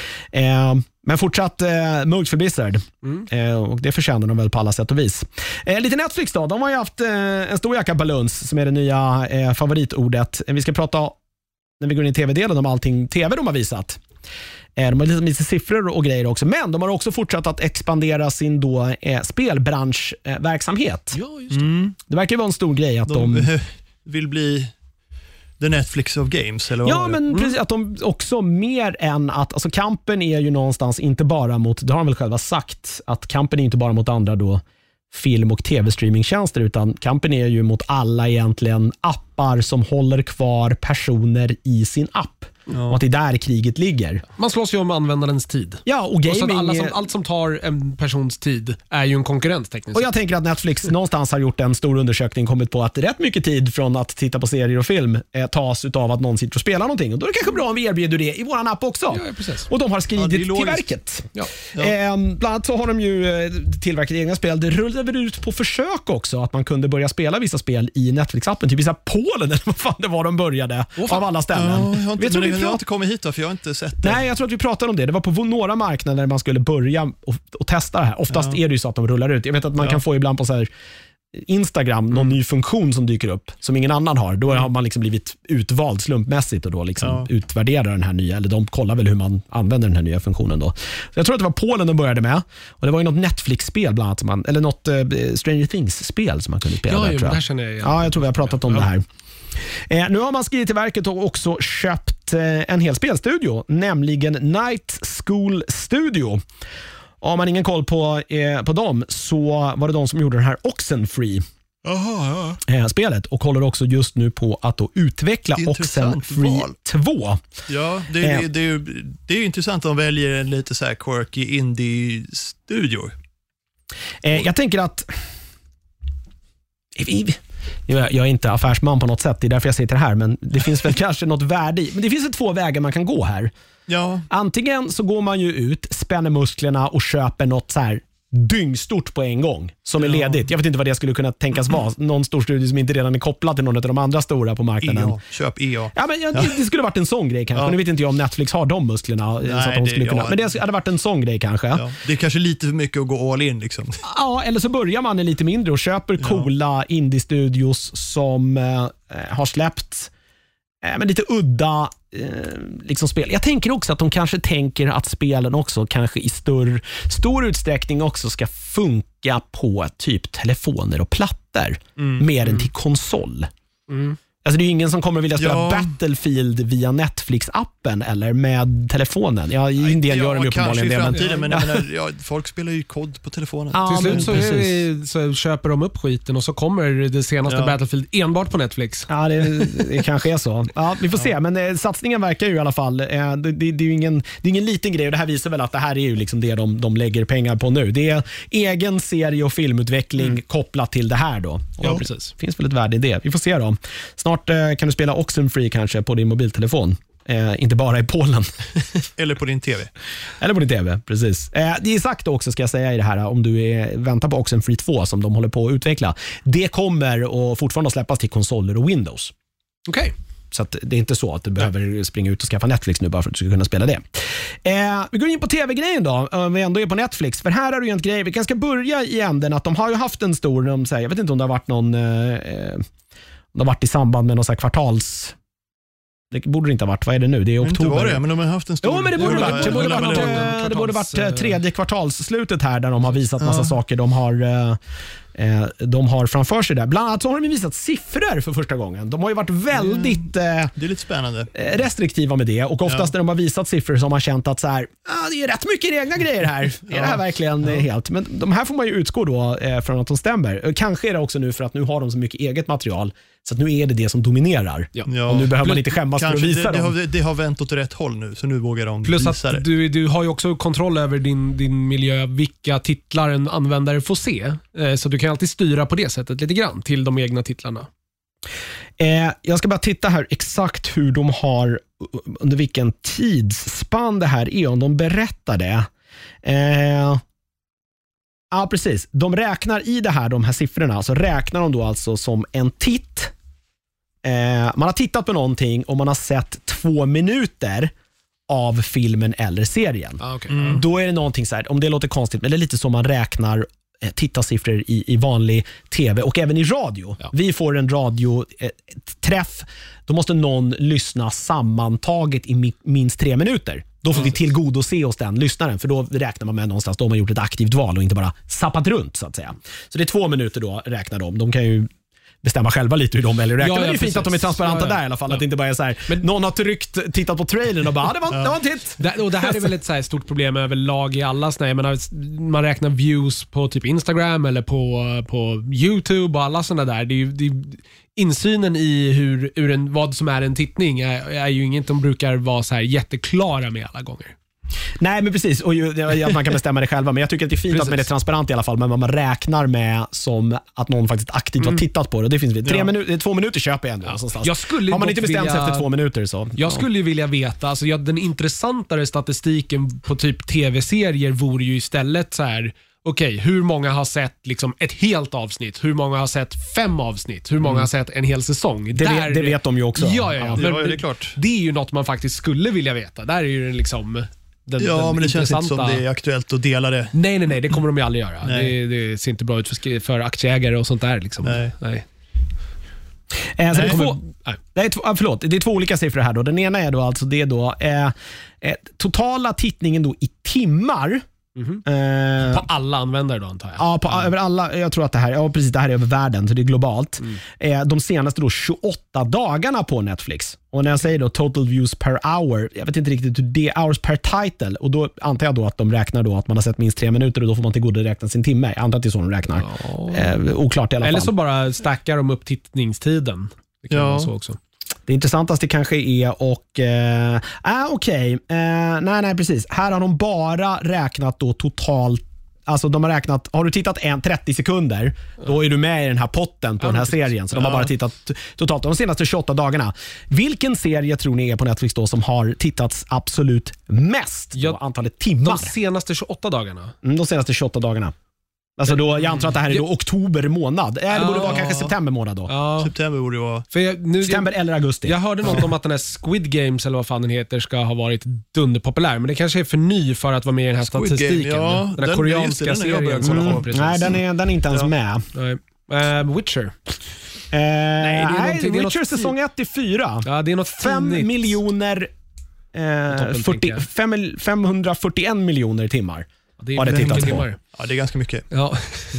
Men fortsatt mugg för Blizzard. Och det förtjänar de väl på alla sätt och vis. Lite Netflix då. De har ju haft en stor jacka baluns som är det nya favoritordet. Vi ska prata när vi går in i tv-delen om allting tv de har visat. De har lite siffror och grejer också. Men de har också fortsatt att expandera sin spelbranschverksamhet. Ja, just det. Det verkar ju vara en stor grej att de vill bli the Netflix of games. Eller vad men precis, att de också mer än att, alltså kampen är ju någonstans inte bara mot, det har de väl själva sagt, att kampen är inte bara mot andra då film- och tv-streamingtjänster utan kampen är ju mot alla egentligen appar som håller kvar personer i sin app. Och att det är där kriget ligger. Man slåss ju om användarens tid. Ja, och gaming... Och allt som tar en persons tid är ju en konkurrent tekniskt. Och jag tänker att Netflix någonstans har gjort en stor undersökning, kommit på att rätt mycket tid från att titta på serier och film tas utav att någon sitter och spelar någonting. Och då är det kanske bra om vi erbjuder det i våran app också. Ja, precis. Och de har skridit till verket. Ja. Bland annat så har de ju tillverkat egna spel. Det rullade ut på försök också att man kunde börja spela vissa spel i Netflix-appen. Typ vissa Polen eller vad fan det var de började av alla ställen. Jag har inte Men jag har inte kommit hit då, för jag har inte sett det. Nej, jag tror att vi pratade om det. Det var på några marknader man skulle börja och testa det här. Oftast är det ju så att de rullar ut. Jag vet att man kan få ibland på så här Instagram någon ny funktion som dyker upp som ingen annan har. Då har man liksom blivit utvald slumpmässigt och då liksom utvärderar den här nya, eller de kollar väl hur man använder den här nya funktionen då. Så jag tror att det var Polen de började med, och det var ju något Netflix-spel bland annat, eller något Stranger Things-spel som man kunde spela där, tror jag. Där känner jag igen. Ja, jag tror vi har pratat om det här. Nu har man skrivit till verket och också köpt en hel spelstudio, nämligen Night School Studio. Har man ingen koll på dem, så var det de som gjorde den här Oxenfree spelet, och håller också just nu på att då utveckla Oxenfree 2. Ja, det är ju intressant att de väljer en lite så här quirky indie-studio. Jag tänker att jag är inte affärsman på något sätt, det är därför jag säger det här, men det finns väl kanske något värde i. Men det finns 2 vägar man kan gå här. Ja. Antingen så går man ju ut, spänner musklerna och köper något så här dyngstort på en gång som är ledigt. Jag vet inte vad det skulle kunna tänkas vara. Någon stor studie som inte redan är kopplad till någon av de andra stora på marknaden. Köp EA. Ja, men det skulle varit en sån grej kanske. Nu vet inte jag om Netflix har de musklerna. Nej, så att de skulle kunna. Men det hade varit en sån grej kanske. Ja. Det är kanske lite för mycket att gå all in liksom. Ja, eller så börjar man lite mindre och köper coola indie-studios som har släppt men lite udda liksom spel. Jag tänker också att de kanske tänker att spelen också kanske i stor utsträckning också ska funka på typ telefoner och plattor mer än till konsol. Alltså det är ju ingen som kommer vilja spela Battlefield via Netflix-appen eller med telefonen. Ja, i Indien gör de ju uppenbarligen det. Framtiden, men folk spelar ju kod på telefonen. Ja, till slut så köper de upp skiten och så kommer det senaste Battlefield enbart på Netflix. Ja, det kanske är så. Ja, vi får se, men satsningen verkar ju i alla fall. Det är ju ingen liten grej, och det här visar väl att det här är ju liksom det de lägger pengar på nu. Det är egen serie- och filmutveckling kopplat till det här då. Ja, precis. Finns väl ett värde i det. Vi får se då. Snart kan du spela Oxenfree kanske på din mobiltelefon. Inte bara i Polen. Eller på din tv. Eller på din tv, precis. Det är sagt också, ska jag säga i det här, om du väntar på Oxenfree 2 som de håller på att utveckla. Det kommer att fortfarande släppas till konsoler och Windows. Okej. Så att det är inte så att du behöver springa ut och skaffa Netflix nu bara för att du ska kunna spela det. Vi går in på tv-grejen då. Vi ändå är på Netflix. För här är det ju en grej. Vi kanske ska börja i änden att de har ju haft en stor, jag vet inte om det har varit någon de har varit i samband med någon så här kvartals. Det borde det inte ha varit. Vad är det nu? Det är oktober. Inte var det, men de har haft en stor... Jo, men det borde varit tredje kvartalsslutet här där de har visat massa saker de har framför sig där. Bland annat så har de visat siffror för första gången. De har ju varit väldigt det är lite spännande. Restriktiva med det, och oftast när de har visat siffror så har man känt att så här, det är rätt mycket egna grejer här. Är det här verkligen helt? Men de här får man ju utgå då från att de stämmer. Kanske är det också nu för att nu har de så mycket eget material så att nu är det som dominerar. Ja. Och nu behöver man inte skämmas för att visa dem. Det har vänt åt rätt håll nu, så nu vågar de plus visa att du har ju också kontroll över din miljö, vilka titlar en användare får se. Så du kan alltid styra på det sättet lite grann till de egna titlarna. Jag ska bara titta här exakt hur de har, under vilken tidsspann det här är, om de berättar det. Ja, precis. De räknar i det här, de här siffrorna, så räknar de då alltså som en titt. Man har tittat på någonting och man har sett 2 minuter av filmen eller serien. Då är det någonting så här, om det låter konstigt, men det är lite som man räknar tittarsiffror i vanlig tv och även i radio. Vi får en radioträff, då måste någon lyssna sammantaget i minst 3 minuter. Då får vi tillgodose oss den lyssnaren, för då räknar man med någonstans, då har man gjort ett aktivt val och inte bara sappat runt så att säga. Så det är 2 minuter då räknar de kan ju bestämma själva lite hur de väljer att räkna. Men det är fint att de är transparenta där i alla fall. Att det inte bara är så här, men någon har tittat på trailern och bara, det var en titt. Det här är väl ett så här stort problem överlag i alla såna. Jag menar, man räknar views på typ Instagram eller på YouTube och alla sådana där. Det är insynen i vad som är en tittning är ju inget de brukar vara så här jätteklara med alla gånger. Nej, men precis. Och att man kan bestämma det själva. Men jag tycker att det är fint att man är transparent i alla fall. Men vad man räknar med som att någon faktiskt aktivt har tittat på det. Det finns 2 minuter köper jag ändå. Har man inte bestämt sig efter 2 minuter så. Jag skulle ju vilja veta, alltså den intressantare statistiken på typ tv-serier vore ju istället så här, okej, hur många har sett liksom ett helt avsnitt? Hur många har sett 5 avsnitt? Hur många har sett en hel säsong? Det vet de ju också. Ja. Men det är klart. Det är ju något man faktiskt skulle vilja veta. Där är ju liksom den men det känns inte som det är aktuellt att dela det. Nej, det kommer de ju aldrig göra. Det ser inte bra ut för aktieägare och sånt där. Liksom. Nej. Det är 2 olika siffror här då. Den ena är då alltså det är då totala tittningen då i timmar. På alla användare då, antar jag. Ja, över alla. Jag tror att det här är över världen, så det är globalt. De senaste då 28 dagarna på Netflix. Och när jag säger då total views per hour, jag vet inte riktigt hur det är, hours per title, och då antar jag då att de räknar då att man har sett minst 3 minuter, och då får man till godo räkna sin timme. Jag antar att det är så de räknar. Oklart i alla fall. Eller så bara stackar de upp tittningstiden. Det kan vara så också. Det intressantaste kanske är nej precis. Här har de bara räknat då totalt. Alltså de har räknat, har du tittat 30 sekunder, då är du med i den här potten på den här serien. Så de har bara tittat totalt de senaste 28 dagarna. Vilken serie tror ni är på Netflix då som har tittats absolut mest på antalet timmar? De senaste 28 dagarna? De senaste 28 dagarna. Alltså då, jag antar att det här är då oktober månad. Det borde vara kanske september månad då. September borde det vara. September eller augusti. Jag hörde något om att den här Squid Games, eller vad fan den heter, ska ha varit dunderpopulär. Men det kanske är för ny för att vara med i den här statistiken. Den här koreanska serien. Nej, den är inte ens med. Witcher. Witcher säsong 1-4. Ja, det är något 541 miljoner timmar. Det är mycket timmar. Ja, det är ganska mycket. Ja.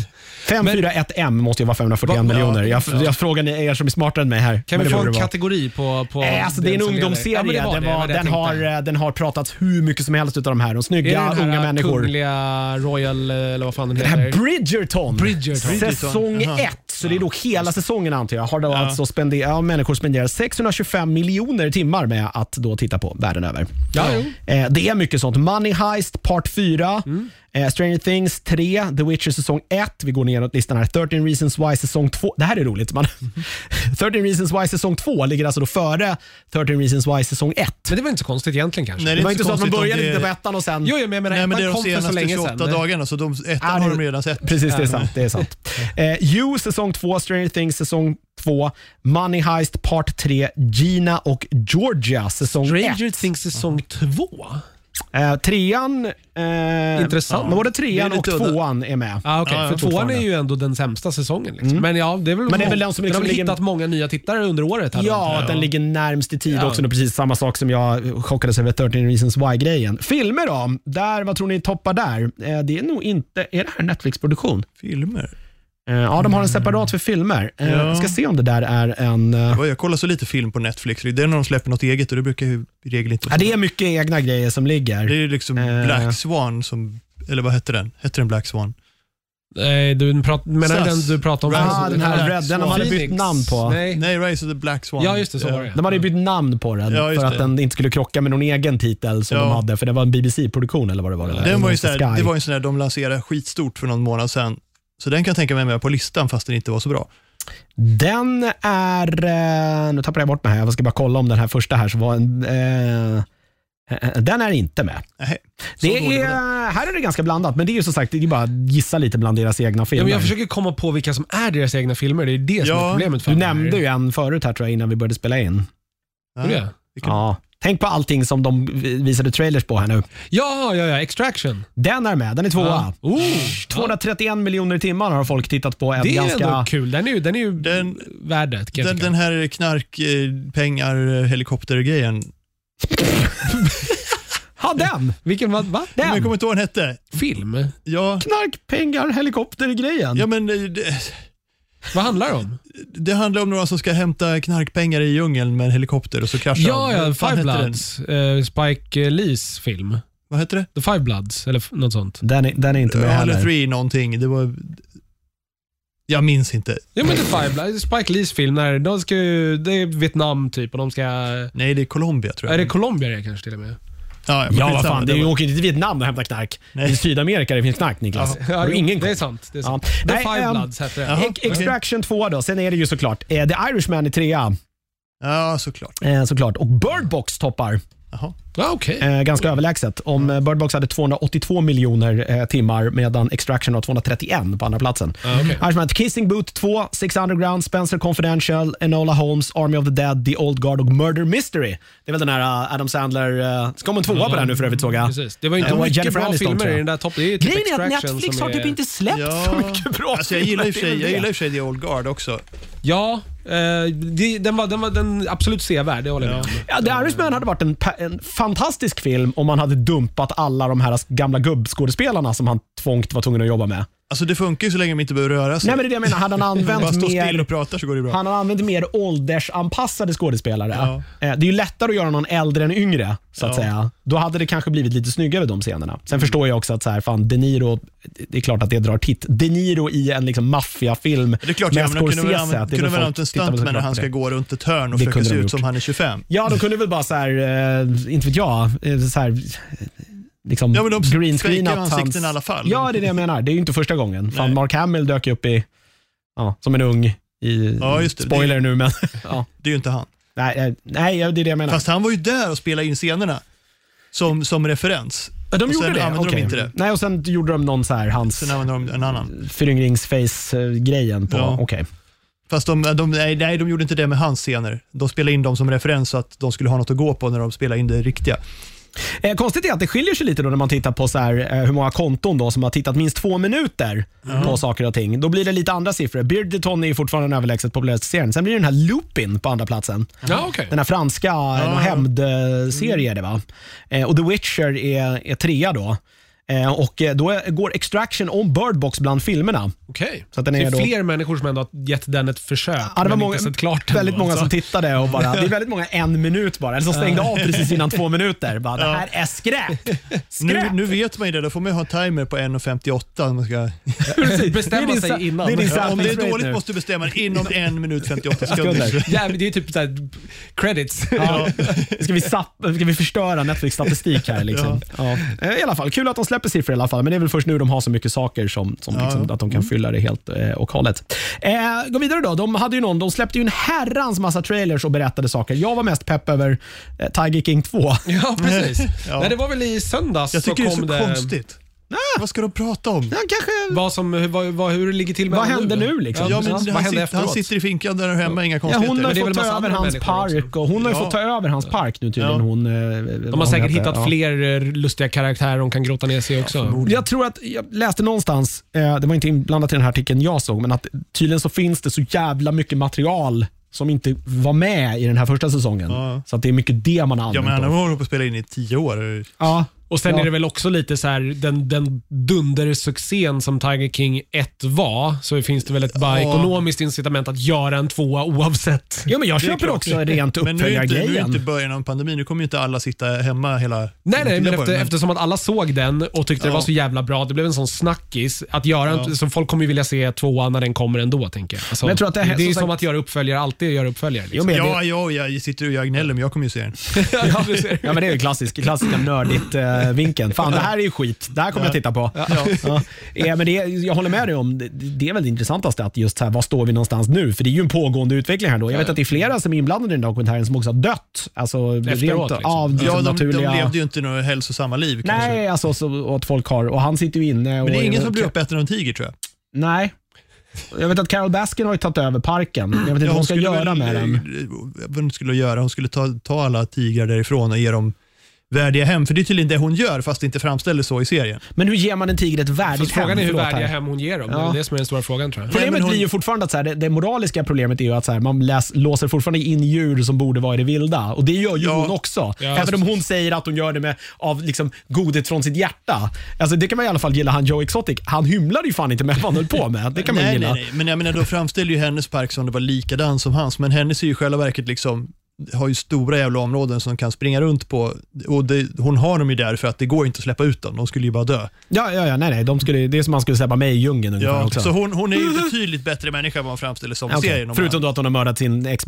541M måste ju vara 541 miljoner. Jag frågar ni er som är smartare än mig här. Kan vi få en kategori på alltså det är en ungdomsserie. Den har pratats hur mycket som helst utav de här. De snygga unga människor. Kungliga Royal, eller vad fan den heter. Det här Bridgerton. Säsong 1. Så det är då hela säsongen, antar jag. Har då alltså människor spenderar 625 miljoner timmar med att då titta på världen över. Det är mycket sånt. Money Heist Part 4. Stranger Things 3, The Witcher säsong 1. Vi går neråt listan här. 13 Reasons Why säsong 2. Det här är roligt. 13 Reasons Why säsong 2 ligger alltså då före 13 Reasons Why säsong 1. Men det var inte så konstigt egentligen kanske. Nej, det var inte så att man började lite på ettan och sen... Jo, men det är de senaste 28 dagarna, så ettan har de redan sett. Precis, det är sant. You säsong 2, Stranger Things säsong 2, Money Heist Part 3, Gina och Georgia säsong 1. Stranger Things säsong 2? Trean intressant. Men både trean och tvåan är med. För tvåan är ju ändå den sämsta säsongen liksom. Men det är väl den som liksom har hittat många nya tittare under året här. Den ligger närmst i tid också. Precis samma sak som jag chockades över 13 Reasons Why-grejen. Filmer då? Vad tror ni toppar där? Det är nog inte... Är det här Netflix-produktion? Filmer? Ja, de har en separat för filmer. Jag ska se om det där är en... Jag kollar så lite film på Netflix. Det är när de släpper något eget, och det brukar ju i regel inte... det är mycket egna grejer som ligger. Det är liksom Black Swan som... Eller vad hette den? Hette den Black Swan? Nej, du pratar om... Den här Red, den de hade bytt namn på. Nej, Rise of the Black Swan. Ja, just det, så var det. De hade bytt namn på den för att den inte skulle krocka med någon egen titel som de hade, för det var en BBC-produktion eller vad det var. Det var ju sån där de lanserade skitstort för någon månad sedan. Så den kan jag tänka mig med på listan, fast den inte var så bra. Den är... Nu tappar jag bort mig här. Jag ska bara kolla om den här första här så var den är inte med. Här är det ganska blandat, men det är ju som sagt, det är bara gissa lite bland deras egna filmer. Men jag försöker komma på vilka som är deras egna filmer. Det är det som är problemet för du nämnde ju en förut här, tror jag, innan vi började spela in. Ja. Tänk på allting som de visade trailers på här nu. Ja, Extraction. Den är med, den är 2:a. 231 miljoner timmar har folk tittat på. Det är ändå kul, den är ju värdet. Den här pengar helikoptergrejen. Den! Vilken, va? Den. Jag kommer inte ihåg vad den hette. Film? Ja. Pengar helikoptergrejen. Ja, men... Vad handlar det om? Det handlar om några som ska hämta knarkpengar i djungeln med en helikopter och så kraschar Five Bloods. Spike Lees film. Vad heter det? The Five Bloods, eller något sånt. Den är inte med heller. Eller 3 någonting. Det var... Jag minns inte. Ja, men The Five Bloods, Spike Lees film, det är Vietnam typ, och de ska... Nej, det är Colombia, tror jag. Är det Colombia det kanske till och med? Ja, vad fan, det åker inte till Vietnam och hämtar knark. I Sydamerika det finns knark, Niklas. Det är sant. The Five Bloods heter det. Extraction 2 då, sen är det ju såklart The Irishman i 3:a. Ja, såklart. Och Bird Box toppar. Ja, okay. Ganska överlägset. Om Bird Box hade 282 miljoner timmar medan Extraction har 231 på andra platsen. Okay. Kissing Booth 2, Six Underground, Spencer Confidential, Enola Holmes, Army of the Dead, The Old Guard och Murder Mystery. Det är väl den här Adam Sandler... ska man 2 på den nu för övrigt, såg jag. Precis. Det var inte mycket bra filmer i den där topp. Det är ju typ Extraction. Netflix har typ inte släppt så mycket bra filmer. Jag gillar i och för sig The Old Guard också. Ja, den var absolut sevärd, det håller jag med om. Ja, The Irishman hade varit en fantastisk film om man hade dumpat alla de här gamla gubbskådespelarna som han tvångt var tvungen att jobba med. Alltså det funkar ju så länge de inte behöver röra sig. Nej, men det är det jag menar. Hade han använt bara stå still och pratar så går det bra. Han har använt mer åldersanpassade skådespelare. Det är ju lättare att göra någon äldre än yngre, så att säga. Då hade det kanske blivit lite snyggare de scenerna. Sen förstår jag också att så här, fan, De Niro, det är klart att det drar titt. De Niro i en liksom maffiafilm. Det är klart, men de kunde väl använt en stunt när han ska gå runt ett hörn och försöka se ut som han är 25. Ja, de kunde väl bara så här, inte vet jag, så här... Liksom green screen ansikten i alla fall. Ja, det är det jag menar. Det är ju inte första gången. Fan, Mark Hamill dök upp som en ung i spoiler nu, men det är ju inte han. Nej, det är det jag menar. Fast han var ju där och spelade in scenerna som referens. Ja, de gjorde det. De inte det. Nej, och sen gjorde de någon så här sen använde de en annan föryngringsface-grejen på. Okej. Fast de gjorde inte det med hans scener. De spelade in dem som referens så att de skulle ha något att gå på när de spelade in det riktiga. Konstigt är att det skiljer sig lite då när man tittar på så här, hur många konton då som har tittat minst 2 minuter på saker och ting. Då blir det lite andra siffror. Bridgerton är ju fortfarande en överlägset populäraste serien. Sen blir det den här Lupin på andra platsen. Den här franska hämndserie det va. Och The Witcher är 3 då. Och då går Extraction om Bird Box bland filmerna. Okej. Så att det är fler människor som ändå har gett den ett försök. Ja, det var väldigt många som tittade och bara, det är väldigt många 1 minut bara, eller som stängde av precis innan 2 minuter. Bara, det här är skräp. Nu vet man ju det, då får man ju ha en timer på 1:58 om man ska bestämma sig innan. Om det är dåligt måste du bestämma inom 1 minut 58 sekunder. Ja, det är typ så här credits. Ska vi förstöra Netflix-statistik här liksom. I alla fall, kul att de släpper siffror i alla fall, men det är väl först nu de har så mycket saker som liksom, att de kan fylla det helt och hållet. Gå vidare då. De släppte ju en herrans massa trailers och berättade saker. Jag var mest pepp över Tiger King 2. Ja, precis. Nej, det var väl i söndags. Jag tycker det är så konstigt. Vad ska de prata om? Ja, kanske... hur det ligger till med vad händer nu liksom? Ja, men han sitter i finkan där hemma, inga konstigheter. Hon har fått ta över hans park och hon har fått ta över hans park nu tydligen. De har säkert hittat fler lustiga karaktärer de kan grotta ner sig också. Jag tror att jag läste någonstans, det var inte inblandat i den här artikeln jag såg, men att tydligen så finns det så jävla mycket material som inte var med i den här första säsongen. Så att det är mycket det man har använt. Ja, men han har hållit på att spela in i 10 år. Ja. Och sen är det väl också lite så här den dundersuccén som Tiger King 1 var, så finns det väl ett bara ekonomiskt incitament att göra en 2 oavsett. Ja, men jag köper också rent uppföljargrejen. Men nu är inte början av pandemin, nu kommer ju inte alla sitta hemma hela... Nej, men eftersom att alla såg den och tyckte det var så jävla bra, det blev en sån snackis att göra så folk kommer ju vilja se 2 när den kommer ändå, tänker jag. Alltså, men jag tror att det är som att göra uppföljare, alltid göra uppföljare. Liksom. Jag sitter och jag gnäller, men jag kommer ju se den. Ja, men det är ju klassiska nördigt vinkeln. Fan, det här är ju skit. Det här kommer jag titta på. Men jag håller med dig om, det är väl det intressantaste att just här, vad står vi någonstans nu? För det är ju en pågående utveckling här då. Jag vet att det är flera som är inblandade i den dokumentären som också har dött. Alltså, efteråt, de levde ju inte något hälsosamma liv. Nej, alltså, så att folk har, och han sitter ju inne. Men det är ingen som blir upp bättre än en tiger, tror jag. Nej. Jag vet att Carol Baskin har ju tagit över parken. Jag vet inte vad hon ska göra med den. Vad hon skulle göra? Hon skulle ta alla tigrar därifrån och ge dem värdiga hem, för det är tydligen det hon gör, fast det inte framställs så i serien. Men hur ger man en tiger ett värdigt hem? Frågan är hur värdiga hem hon ger dem. Det är det som är den stora frågan, tror jag. Problemet blir ju fortfarande att så här, det moraliska problemet är ju att så här, man låser fortfarande in djur som borde vara i det vilda. Och det gör ju hon också. Även om hon säger att hon gör det av liksom godhet från sitt hjärta. Alltså det kan man i alla fall gilla. Han Joe Exotic, han hymlade ju fan inte med vad han höll på med. Det kan man gilla. Nej. Men jag menar, då framställer ju hennes park som det var likadan som hans. Men hennes är ju själva verket liksom, har ju stora jävla områden som kan springa runt på, och hon har dem ju där för att det går inte att släppa ut dem, de skulle ju bara dö. Nej, det är som man skulle släppa med i djungeln ungefär också. Så hon är ju betydligt bättre människa än vad man framställer som serien. Förutom då att hon har mördat sin ex-man.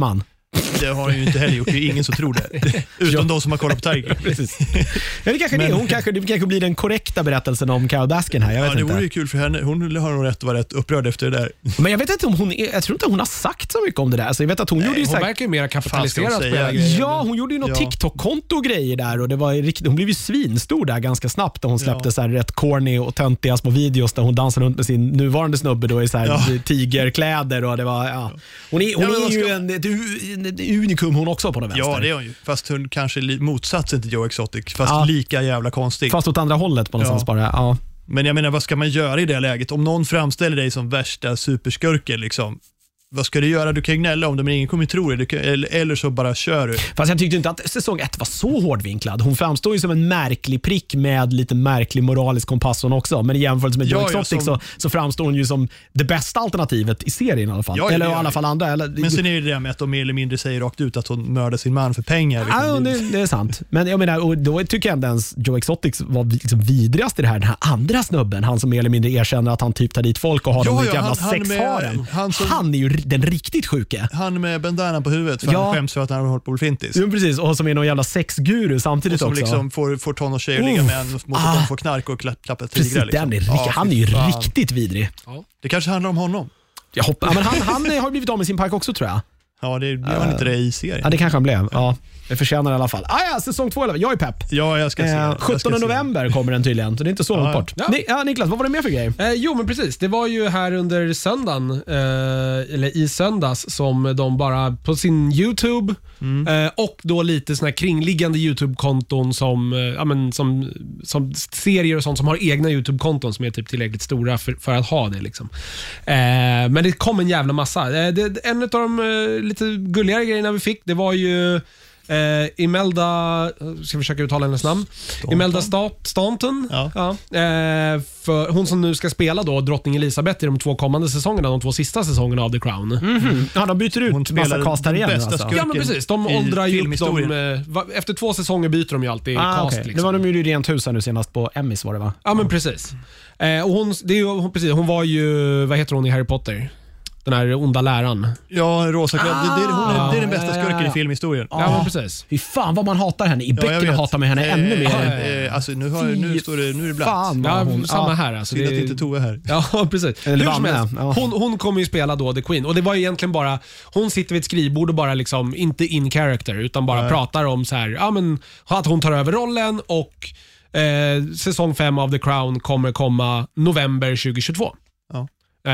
Det har han ju inte heller gjort. Det är ingen som tror det. Utom de som har kollat på Tiger. Precis. Ja, det kanske det kanske blir den korrekta berättelsen om Carole Baskin här. Jag vet det inte. vore ju kul för henne. Hon har nog rätt att vara rätt upprörd efter det där. Men jag vet inte om jag tror inte hon har sagt så mycket om det där. Så jag vet att hon gjorde ju hon verkar ju mer kapitaliserad på hela grejen. Ja, hon gjorde ju något TikTok-konto och grejer där och det var riktigt, hon blev ju svinstor där ganska snabbt när hon släppte så här rätt corny och töntiga små videos där hon dansade runt med sin nuvarande snubbe då i så här tigerkläder och det var hon är ju ett unikum hon också på det vänster. Ja, det är hon ju. Fast hon kanske motsatsen till Joe Exotic. Fast lika jävla konstig. Fast åt andra hållet på någonstans bara. Ja. Men jag menar, vad ska man göra i det läget? Om någon framställer dig som värsta superskurken liksom, vad ska du göra? Du kan gnälla om det, men ingen kommer tro det. Eller så bara kör du. Fast jag tyckte inte att säsong 1 var så hårdvinklad. Hon framstår ju som en märklig prick med lite märklig moralisk kompass hon också. Men i jämförelse med Joe Exotic så framstår hon ju som det bästa alternativet i serien i alla fall. Eller i alla fall andra. Men sen är det det med att de mer eller mindre säger rakt ut att hon mördar sin man för pengar. Ja, det är sant. Men jag menar, och då tycker jag inte ens Joe Exotic var liksom vidrigast i det här. Den här andra snubben, han som mer eller mindre erkänner att han typ tar dit folk och har dem i ett jävla sexharem. Han är ju den riktigt sjuke. Han med bandanan på huvudet för han skäms för att han har hållit på fintis. Ja, precis. Och som är någon jävla sexguru samtidigt och som också. Liksom får tonårstjejer ligga med en mot att de får knark och klappa tigrar. Liksom. Han är ju riktigt vidrig. Ja. Det kanske handlar om honom. Jag hoppas. Men han har blivit av med sin park också, tror jag. Ja, det blev han inte det i serien. Ja, det kanske han blev. Ja. Det förtjänar i alla fall. Säsong 2. Jag är pepp. Ja, jag ska se. 17 november kommer den tydligen. Så det är inte så långt bort. Niklas, vad var det mer för grej? Jo, men precis. Det var ju här under söndagen, eller i söndags, som de bara på sin YouTube och då lite såna här kringliggande YouTube-konton som serier och sånt som har egna YouTube-konton som är typ tillräckligt stora för att ha det liksom. Men det kom en jävla massa. En av de lite gulligare grejerna vi fick, det var ju Imelda, ska försöka uttala hennes namn. Imelda Staunton. För hon som nu ska spela då drottning Elizabeth i de 2 kommande säsongerna, de 2 sista säsongerna av The Crown. Ja, de byter ut massa castar igen alltså. Ja, men precis. De åldrar ju upp dem. Efter 2 säsonger byter de ju alltid cast. Okay. Liksom. Det var de ju rent hus nu senast på Emmys var det, va? Ja, men precis. Och hon var ju, vad heter hon i Harry Potter? Den här onda läraren. Ja, rosa klädd. Det är den bästa skurken i filmhistorien. Ja, men precis. Fy fan vad man hatar henne. I böckerna hatar man henne ännu mer. Alltså nu är det blatt. Fan, samma här. Alltså, det är inte Tove här. Ja, precis. Hon kommer ju spela då The Queen. Och det var egentligen bara, hon sitter vid ett skrivbord och bara liksom, inte in character, utan bara pratar om så här, att hon tar över rollen och säsong 5 av The Crown kommer komma november 2022. Ja.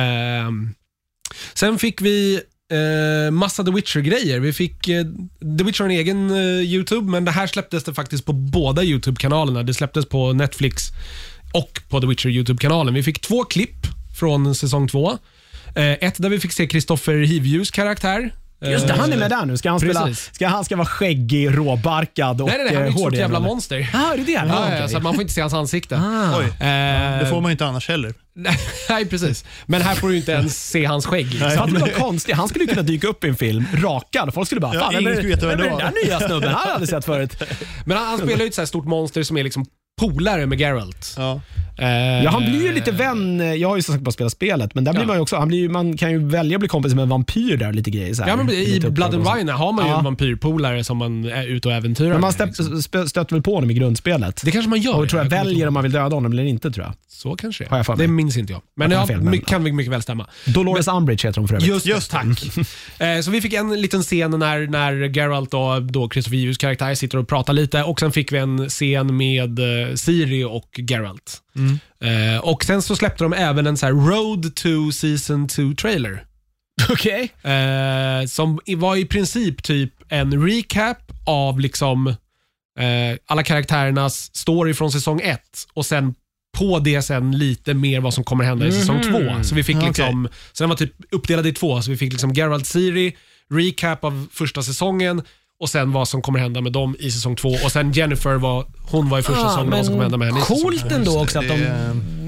Sen fick vi massa The Witcher-grejer. Vi fick The Witcher en egen YouTube, men det här släpptes det faktiskt på båda YouTube-kanalerna. Det släpptes på Netflix och på The Witcher YouTube-kanalen. Vi fick 2 klipp från säsong 2. Ett där vi fick se Kristoffer Hivjus karaktär. Just det, han är med där nu. Han ska vara skäggig, råbarkad och nej, han är ett stort jävla monster. Är det det? Ja, så man får inte se hans ansikte. Det får man inte annars heller. Nej, precis. Men här får du inte ens se hans skägg. Liksom. Det var konstigt. Han skulle kunna dyka upp i en film rakad. Folk skulle bara, fan, ingen skulle veta vem det var. Den där nya snubben, han hade sett förut. Men han spelar ju ett så här stort monster som är liksom polare med Geralt. Ja, han blir ju lite vän. Jag har ju så sagt bara spelat spelet, men där blir man ju också, man kan ju välja att bli kompis med en vampyr där lite grejer så här. Ja, men i Blood and Wine har man ju en vampyrpolare som man är ute och äventyrar. Men man stöter väl på honom i grundspelet. Det kanske man gör. Och tror jag väljer om man vill döda honom eller inte, tror jag. Så kanske det minns inte jag. Men kan mycket väl stämma. Dolores Umbridge heter hon för övrigt. Just tack. Så vi fick en liten scen när Geralt och då Kristoffer Hivjus karaktär sitter och pratar lite, och sen fick vi en scen med Ciri och Geralt. Och sen så släppte de även en så här Road to Season 2 trailer. Okej. Som var i princip typ en recap av liksom alla karaktärernas story från säsong 1, och sen på det sen lite mer vad som kommer hända i säsong 2. Så vi fick liksom, så den var typ uppdelad i 2, så vi fick liksom Geralt, Ciri, recap av första säsongen, och sen vad som kommer hända med dem i säsong 2, och sen Jennifer hon var i första säsongen, och vad som kommer hända med henne i coolt ändå också att de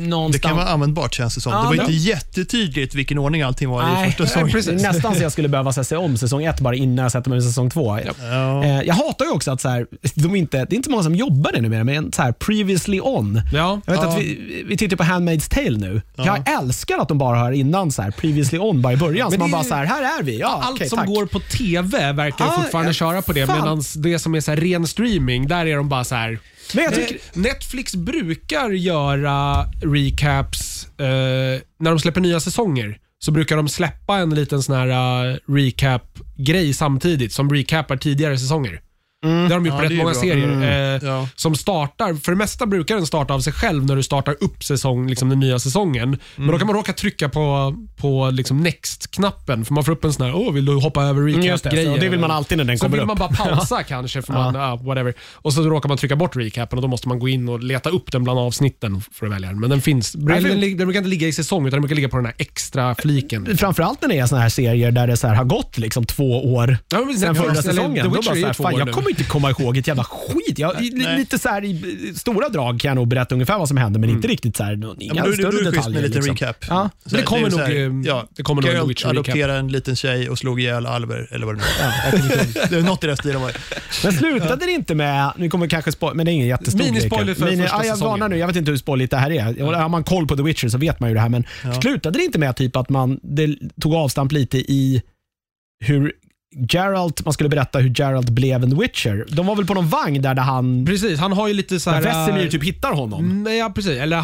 någonstans. Det kan vara användbart, känns det som. Det var inte jättetydligt vilken ordning allting var i första säsongen. Nästan så jag skulle behöva se om säsong 1 bara innan jag sätter mig i säsong 2. Jag hatar ju också att så här, det är inte många som jobbar det numera, men så här previously on. Jag vet att vi tittar på Handmaid's Tale nu. Jag älskar att de bara har innan så här previously on bara i början. Så man bara så här är vi. Allt som går på TV verkar fortfarande köra på det, medan det som är så här ren streaming, där är de bara så här. Men jag tycker Netflix brukar göra recaps när de släpper nya säsonger. Så brukar de släppa en liten sån här recap-grej samtidigt som recapar tidigare säsonger. Det har de gjort på rätt många serier som startar, för det mesta brukar den starta av sig själv när du startar upp säsong, liksom den nya säsongen. Men då kan man råka trycka på liksom next-knappen, för man får upp en sån här, vill du hoppa över recap-grejer? Och det vill man alltid när den kommer upp. Så vill man bara pausa kanske, för man, whatever. Och så råkar man trycka bort recapen och då måste man gå in och leta upp den bland avsnitten för att välja den. Men den finns, den brukar inte ligga i säsong, utan den brukar ligga på den här extra fliken. Framförallt när det är såna här serier där det så här har gått liksom 2 år sen förra säsongen. Då bara så här, jag kommer inte komma ihåg ett jävla skit. Lite så här i stora drag kan jag nog berätta ungefär vad som hände, men inte riktigt så här inga större detaljer. Med lite liksom. recap. Ja. Så det kommer nog det kommer nog en Witcher recap. Adopterade en liten tjej och slog ihjäl Alver eller vad det nu. Det är något i den stilen. Men slutade det inte med, nu kommer kanske men det är ingen jättestor minispoiler för första säsongen. Jag varnar nu, jag vet inte hur spoiligt det här är. Har man koll på The Witcher så vet man ju det här, men slutade det inte med typ att det tog avstamp lite i hur man skulle berätta hur Geralt blev en Witcher. De var väl på någon vagn där han... Precis, han har ju lite så här... Vesemir typ hittar honom. Ja, precis. Eller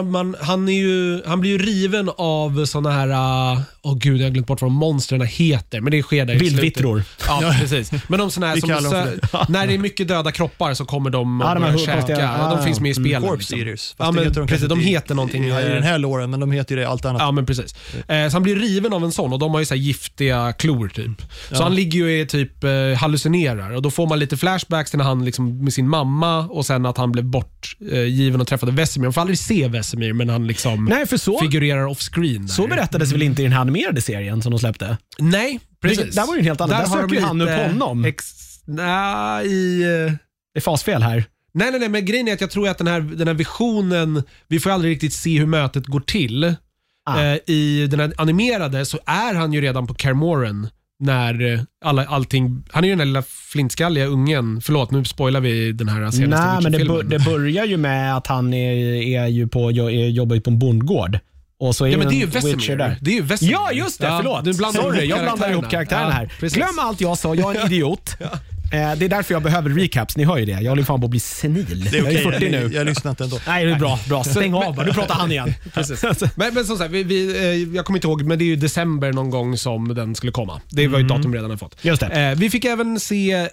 han blir ju riven av såna här... gud, jag har glömt bort vad monstren heter. Men det sker där i Vildvittror. Ja, precis. Men de såna här som... när det är mycket döda kroppar så kommer de och käka. De finns med i spelet. Corpse Eaters. Ja, men precis. De heter någonting... I den här låren, men de heter ju det allt annat. Ja, men precis. Så han blir riven av en sån och de har ju så här giftiga klor typ. Så han ligger ju typ hallucinerar och då får man lite flashbacks till när han liksom med sin mamma och sen att han blev bortgiven och träffade Vesemir. Man får aldrig se Vesemir, men han liksom figurerar off-screen där. Så berättades väl inte i den här animerade serien som de släppte? Nej, precis. Där var ju en helt annan. Där söker ju han upp honom. Det är fasfel här. Nej, men grejen är att jag tror att den här visionen, vi får aldrig riktigt se hur mötet går till. I den här animerade så är han ju redan på Kaer Morhen när allting... Han är ju den lilla flintskalliga ungen. Förlåt, nu spoilar vi den här senaste Witcher-filmen. Men det börjar ju med att han jobbar på en bondgård. Och så är men det är ju Vesemir där. Det är ju Vesemir. Ja, just det. Förlåt. Sorry, jag blandar ihop karaktärerna här. Precis. Glöm allt jag sa. Jag är en idiot. Det är därför jag behöver recaps. Ni hör ju det. Jag håller fan på att bli senil. Det är okay. Jag är 40 nu. Jag lyssnar inte ändå. Nej, det är bra. Stäng av. Nu pratar han igen. Men som sagt, jag kommer inte ihåg, men det är ju december någon gång som den skulle komma. Det var ju datum redan fått. Just det. Vi fick även se...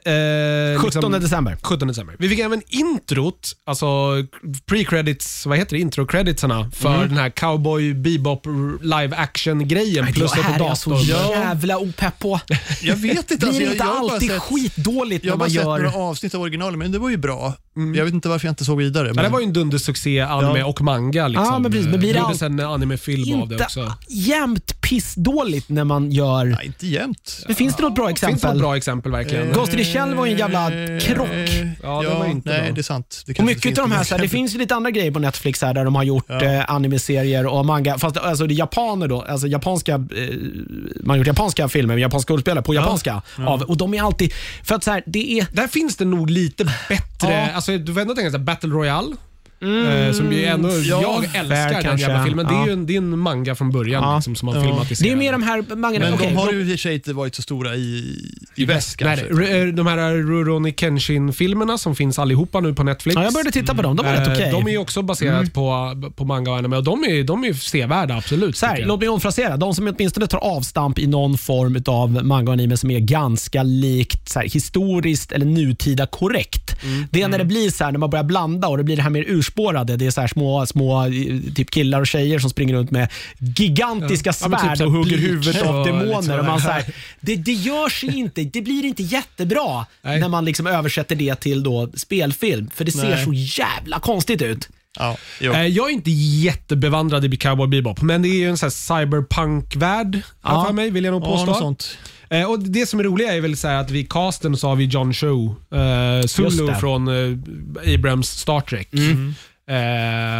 17 december. Vi fick även introt, alltså pre-credits, vad heter det? Intro-creditsarna för den här Cowboy Bebop live-action-grejen. Plus ett dator. Jag är så jävla opepp på. Jag vet inte. Det är inte alltid skitdåligt när man gör... Jag har bara sett några avsnitt av originalet, men det var ju bra. Jag vet inte varför jag inte såg vidare. Men... Ja, det var ju en dundersuccé, anime och manga. Liksom. Ja, men precis. Men blir det gjordes en animefilm av det också. Inte jämt pissdåligt när man gör... Nej, inte jämt. Men finns det något bra exempel? Finns det något bra exempel, verkligen? Ghost in the Shell var ju en jävla krock. Ja, det var inte bra. Det är sant. Och mycket av de här, det finns ju lite andra grejer på Netflix här, där de har gjort animeserier och manga. Fast alltså det är japaner då. Alltså japanska... man har gjort japanska filmer med japanska skådespelare på japanska. Och de är alltid... För att så här, det är... Där finns det nog lite bättre... Alltså, du vet ändå tänka så här, Battle Royale. Som ju ändå, jag älskar den jävla filmen. Det är en manga från början liksom, som man filmatiserar. Det är mer de här mangorna. Men de har ju i och för sig inte varit så stora i väst kanske. De här Rurouni Kenshin-filmerna som finns allihopa nu på Netflix. Ja, jag började titta på dem. De var rätt okej. De är ju också baserat på manga och anime, och de är sevärda, absolut. Så här, låt mig omfrasera. De som åtminstone tar avstamp i någon form av manga och anime som är ganska likt så här, historiskt eller nutida korrekt. Det är när det blir så här, när man börjar blanda och det blir det här mer urspårade. Det är så här små typ killar och tjejer som springer runt med gigantiska svärd typ och hugger huvudet av demoner. Och man så här, det gör sig inte. Det blir inte jättebra när man liksom översätter det till då spelfilm. För det ser så jävla konstigt ut. Jag är inte jättebevandrad i Cowboy Bebop, men det är ju en sån här cyberpunk-värld för mig, vill jag nog påstå. Sånt. Och det som är roliga är väl så här att vi casten så har vi John Cho, Sulu från Abrams Star Trek.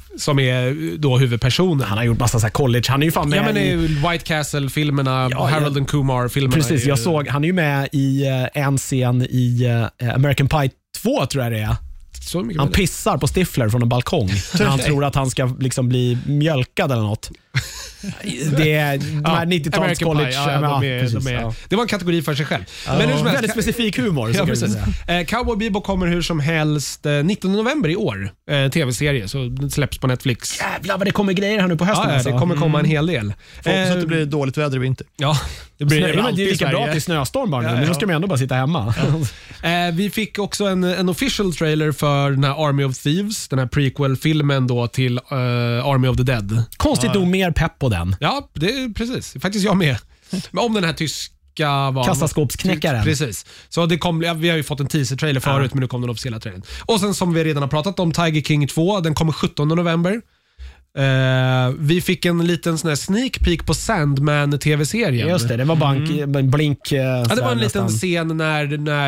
som är då huvudpersonen. Han har gjort massa så här college. Han är ju fan med i White Castle-filmerna, Harold and Kumar-filmerna. Precis, jag såg, han är ju med i en scen i American Pie 2 tror jag det är. Han pissar på Stifler från en balkong när han tror att han ska liksom bli mjölkad eller något. Det är de här 90-tals college. Det var en kategori för sig själv. Men väldigt specifik humor. Cowboy Bebop kommer hur som helst 19 november i år. TV-serie, så det släpps på Netflix. Jävlar vad det kommer grejer här nu på hösten. Det kommer komma en hel del. Så att det blir dåligt väder i vinter. Ja, det blir lika bra till snöstorm bara nu. Men då ska man ändå bara sitta hemma. Vi fick också en official trailer för den här Army of Thieves, den här prequel-filmen då till Army of the Dead. Konstigt nog mer pepp på den. Ja, det är precis. Faktiskt jag med. Men om den här tyska kassaskåpsknäckaren. Precis. Så det kom, vi har ju fått en teaser-trailer förut, men nu kom den officiella trailern. Och sen som vi redan har pratat om, Tiger King 2, den kommer 17 november. Vi fick en liten sån här sneak peek på Sandman-tv-serien. Just det var bara en blink. Det var en liten scen när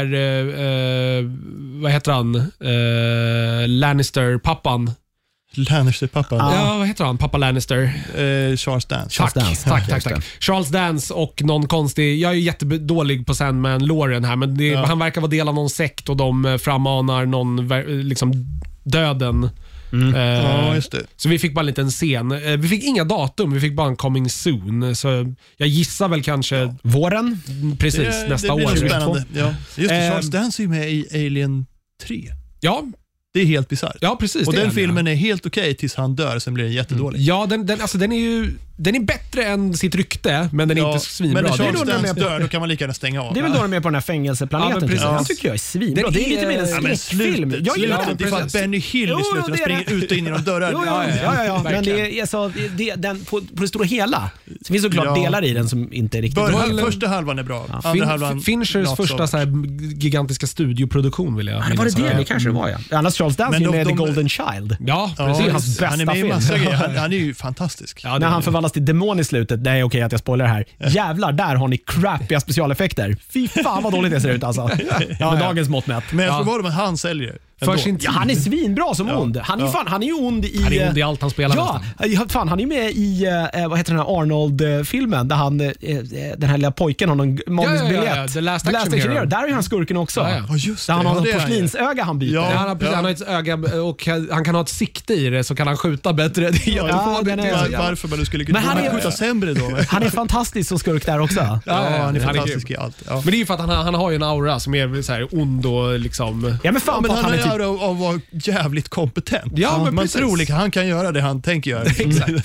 vad heter han? Lannister-pappan. Lannister-pappan. Ja, vad heter han? Pappa Lannister. Charles Dance. Tack. Charles Dance och någon konstig... Jag är ju jättedålig på Sandman-låren här, men han verkar vara del av någon sekt och de framanar någon liksom döden. Just det. Så vi fick bara en liten scen. Vi fick inga datum, vi fick bara en coming soon. Så jag gissar väl kanske våren. Precis, nästa år. Det blir spännande. Ja. Just det, Charles Dance är med i Alien 3. Ja. Det är helt bizarrt. Ja, precis. Och den filmen är helt okej tills han dör, sen blir den jättedålig. Ja, den är bättre än sitt rykte, men den är inte svinbra. Men när Charles Dance dör, då kan man lika gärna stänga av. Det är väl då de är på den här fängelseplaneten. Han tycker jag är svinbra. Det är lite mer en skräckfilm. Jag gillar det. Det är för att Benny Hill i slutet springer ut och in genom dörrar. Ja. Men det är så, den på det stora hela. Det finns såklart delar i den som inte är riktigt bra. Första halvan är bra. Andra halvan... Finchers första så här gigantiska studioproduktion vill jag. Det var det kanske det var, ja. Annars Charles Dance är med The Golden Child. Ja, precis. Det är hans bästa han är med i film. massa grejer. Han är ju fantastisk. När han förvandlas till demon i slutet, det är okej att jag spoilar här. Jävlar, där har ni crappiga specialeffekter. Fy fan vad dåligt det ser ut alltså. Ja, dagens mått mätt. Men jag tror vad han säljer. Han är svinbra som ond. Han är ju ond i... Han är ond i allt han spelar. Ja, fan, han är med i vad heter den här Arnold-filmen där han den här lilla pojken har någon manusbiljett. The Last Action Hero. Där är han skurken också. Just det. Där han har något porslinsöga han byter. Han har ett öga och han kan ha ett sikte i det, så kan han skjuta bättre. Varför man skulle kunna skjuta sämre då? Han är fantastisk som skurk där också. Han är fantastisk i allt. Men det är ju för att han har ju en aura som är så här ond och liksom... Ja, men fan, han är av att vara jävligt kompetent. Ja, men man tror att han kan göra det han tänker göra. Exakt.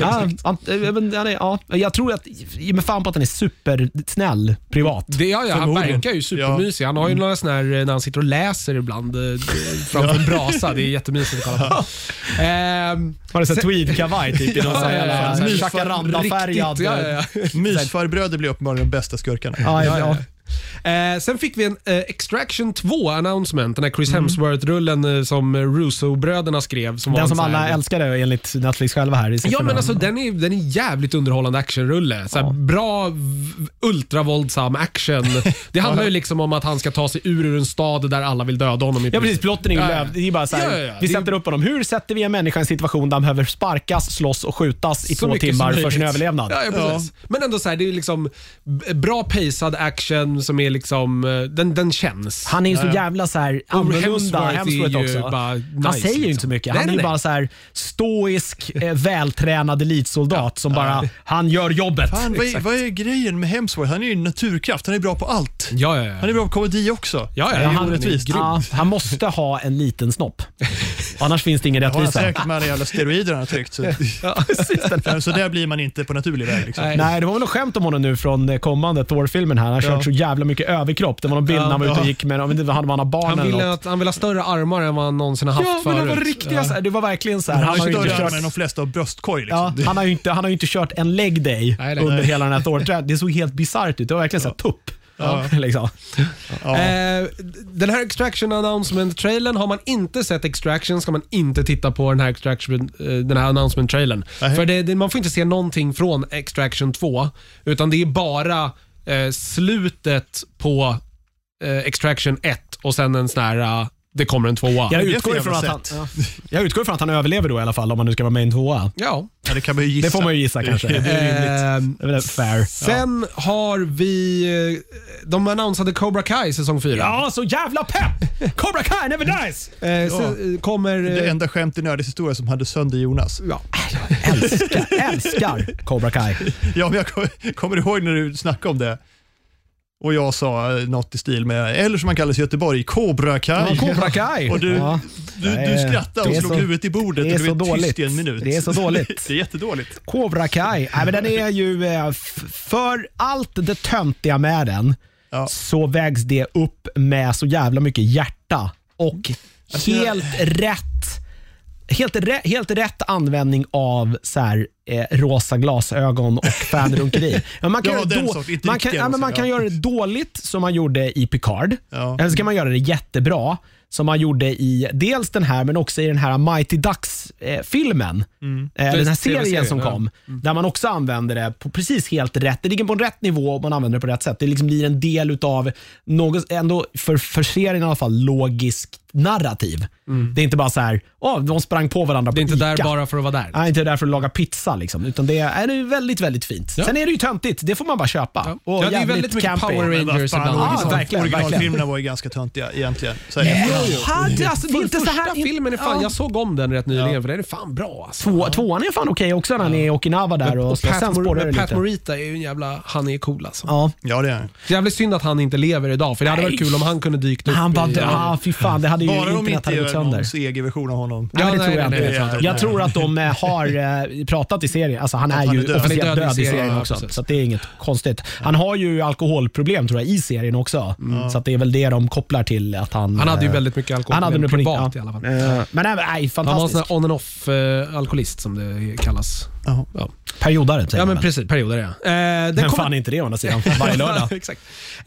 Jag tror att med fan på att han är supersnäll privat. Han verkar ju supermysig. Han har ju några sån här när han sitter och läser ibland framför en brasa. Det är jättemysigt att kolla på. Har du sett tweed-kavaj typ i någon sån här chakaranda-färgad. Mysfarbröder blir uppenbarligen de bästa skurkarna. Ja. Sen fick vi en Extraction 2 announcement, den här Chris Hemsworth-rullen som Russo-bröderna skrev. Som den som alla älskade enligt Netflix själva här. Ja, men alltså den är jävligt underhållande actionrulle. Bra, ultravåldsam action. Det handlar ju liksom om att han ska ta sig ur en stad där alla vill döda honom. Ja, precis. Plotten är det är bara så här, vi sätter upp honom. Hur sätter vi en människa i en situation där han behöver sparkas, slåss och skjutas i 2 timmar för sin överlevnad? Ja, precis. Men ändå så här, det är liksom bra paced action som är liksom den känns. Han är ju så jävla så här annorlunda. Hemsworth också. Han säger ju inte så mycket. Han är ju bara så här stoisk, vältränad elitsoldat som bara, han gör jobbet. Fan, vad är grejen med Hemsworth? Han är ju en naturkraft. Han är bra på allt. Ja. Han är bra på komedi också. Han måste ha en liten snopp. Annars finns det ingen rättvisa. Han har säkert med alla jävla steroider han har tryckt. Så där blir man inte på naturlig väg. Liksom. Nej, det var väl något skämt om honom nu från kommande Thor-filmen här. Han har kört så jävla mycket överkropp. Det var någon bild när han var ute och gick med han vill ha större armar än vad han någonsin har haft förut. Ja, men det var riktigt det var verkligen så här. Han har ju inte kört med de flesta av bröstkorg liksom. Han har ju inte kört en leg day under hela den här Thor. Det såg helt bizarrt ut. Det var verkligen så här tupp. Liksom. Den här Extraction announcement-trailern, har man inte sett Extraction ska man inte titta på den här announcement-trailern. För man får inte se någonting från Extraction 2, utan det är bara slutet på Extraction 1 och sen en sån här det kommer en 2:a. Jag utgår ifrån att han överlever då i alla fall, om man nu ska vara med i en 2:a. Ja, det kan man ju gissa. Det får man ju gissa kanske. Det är rimligt. Det är väl fair. Sen har vi de annonsade Cobra Kai säsong 4. Ja, så jävla pepp! Cobra Kai never dies! Sen kommer... Det enda skämt i Nördis historia som hade sönder Jonas. Ja. Älskar Cobra Kai. Ja, men jag kommer ihåg när du snackade om det. Och jag sa något i stil med, eller som man kallar sig i Göteborg, Cobra Kai. Ja, Cobra Kai. Och du skrattade och slog huvudet i bordet. Det är så dåligt. Tyst i en minut. Det är så dåligt. Det är jättedåligt. Cobra Kai, men den är ju för allt det töntiga med den, så vägs det upp med så jävla mycket hjärta och helt rätt användning av så här, rosa glasögon och fanrunkeri. Man kan göra det dåligt som man gjorde i Picard. Eller så kan man göra det jättebra som man gjorde i dels den här, men också i den här Mighty Ducks-filmen. Den här serien som kom. Där man också använder det på precis helt rätt. Det ligger på en rätt nivå och man använder det på rätt sätt. Det liksom blir en del utav något, ändå för serien i alla fall, logiskt narrativ. Det är inte bara så här, de sprang på varandra på Det är inte Ica. där bara för att vara där. Nej, inte där för att laga pizza liksom, utan det är väldigt, väldigt fint. Ja. Sen är det ju töntigt, det får man bara köpa. Och det är väldigt mycket campy. Power Rangers ibland. Verkligen. Originalfilmerna var ju ganska töntiga egentligen. Så Det är inte så här. Filmen är fan, jag såg om den rätt nyligen för den är fan bra alltså. Tvåan är fan okej också när han är i Okinawa där och sen spårar det lite. Pat Morita är ju en jävla, han är cool alltså. Ja, det är. Jävligt synd att han inte lever idag, för det hade varit kul om han kunde dykt upp. Han bara, fy fan, det hade ju bara internet hade gått sönder. Någons egen-version av honom. Ja, det tror jag inte. Jag tror att de har pratat i serien. Alltså han är ju officiellt död i serien också. Så att det är inget konstigt. Han har ju alkoholproblem tror jag i serien också. Så att det är väl det de kopplar till att han hade ju väldigt mycket alkohol. Han hade det privat i alla fall. Men nej, fantastiskt. Han var en sån här on and off alkoholist som det kallas. Ja. Periodare säger man. Men precis, periodare ja. Men fan inte det å andra sidan, varje lördag. Exakt.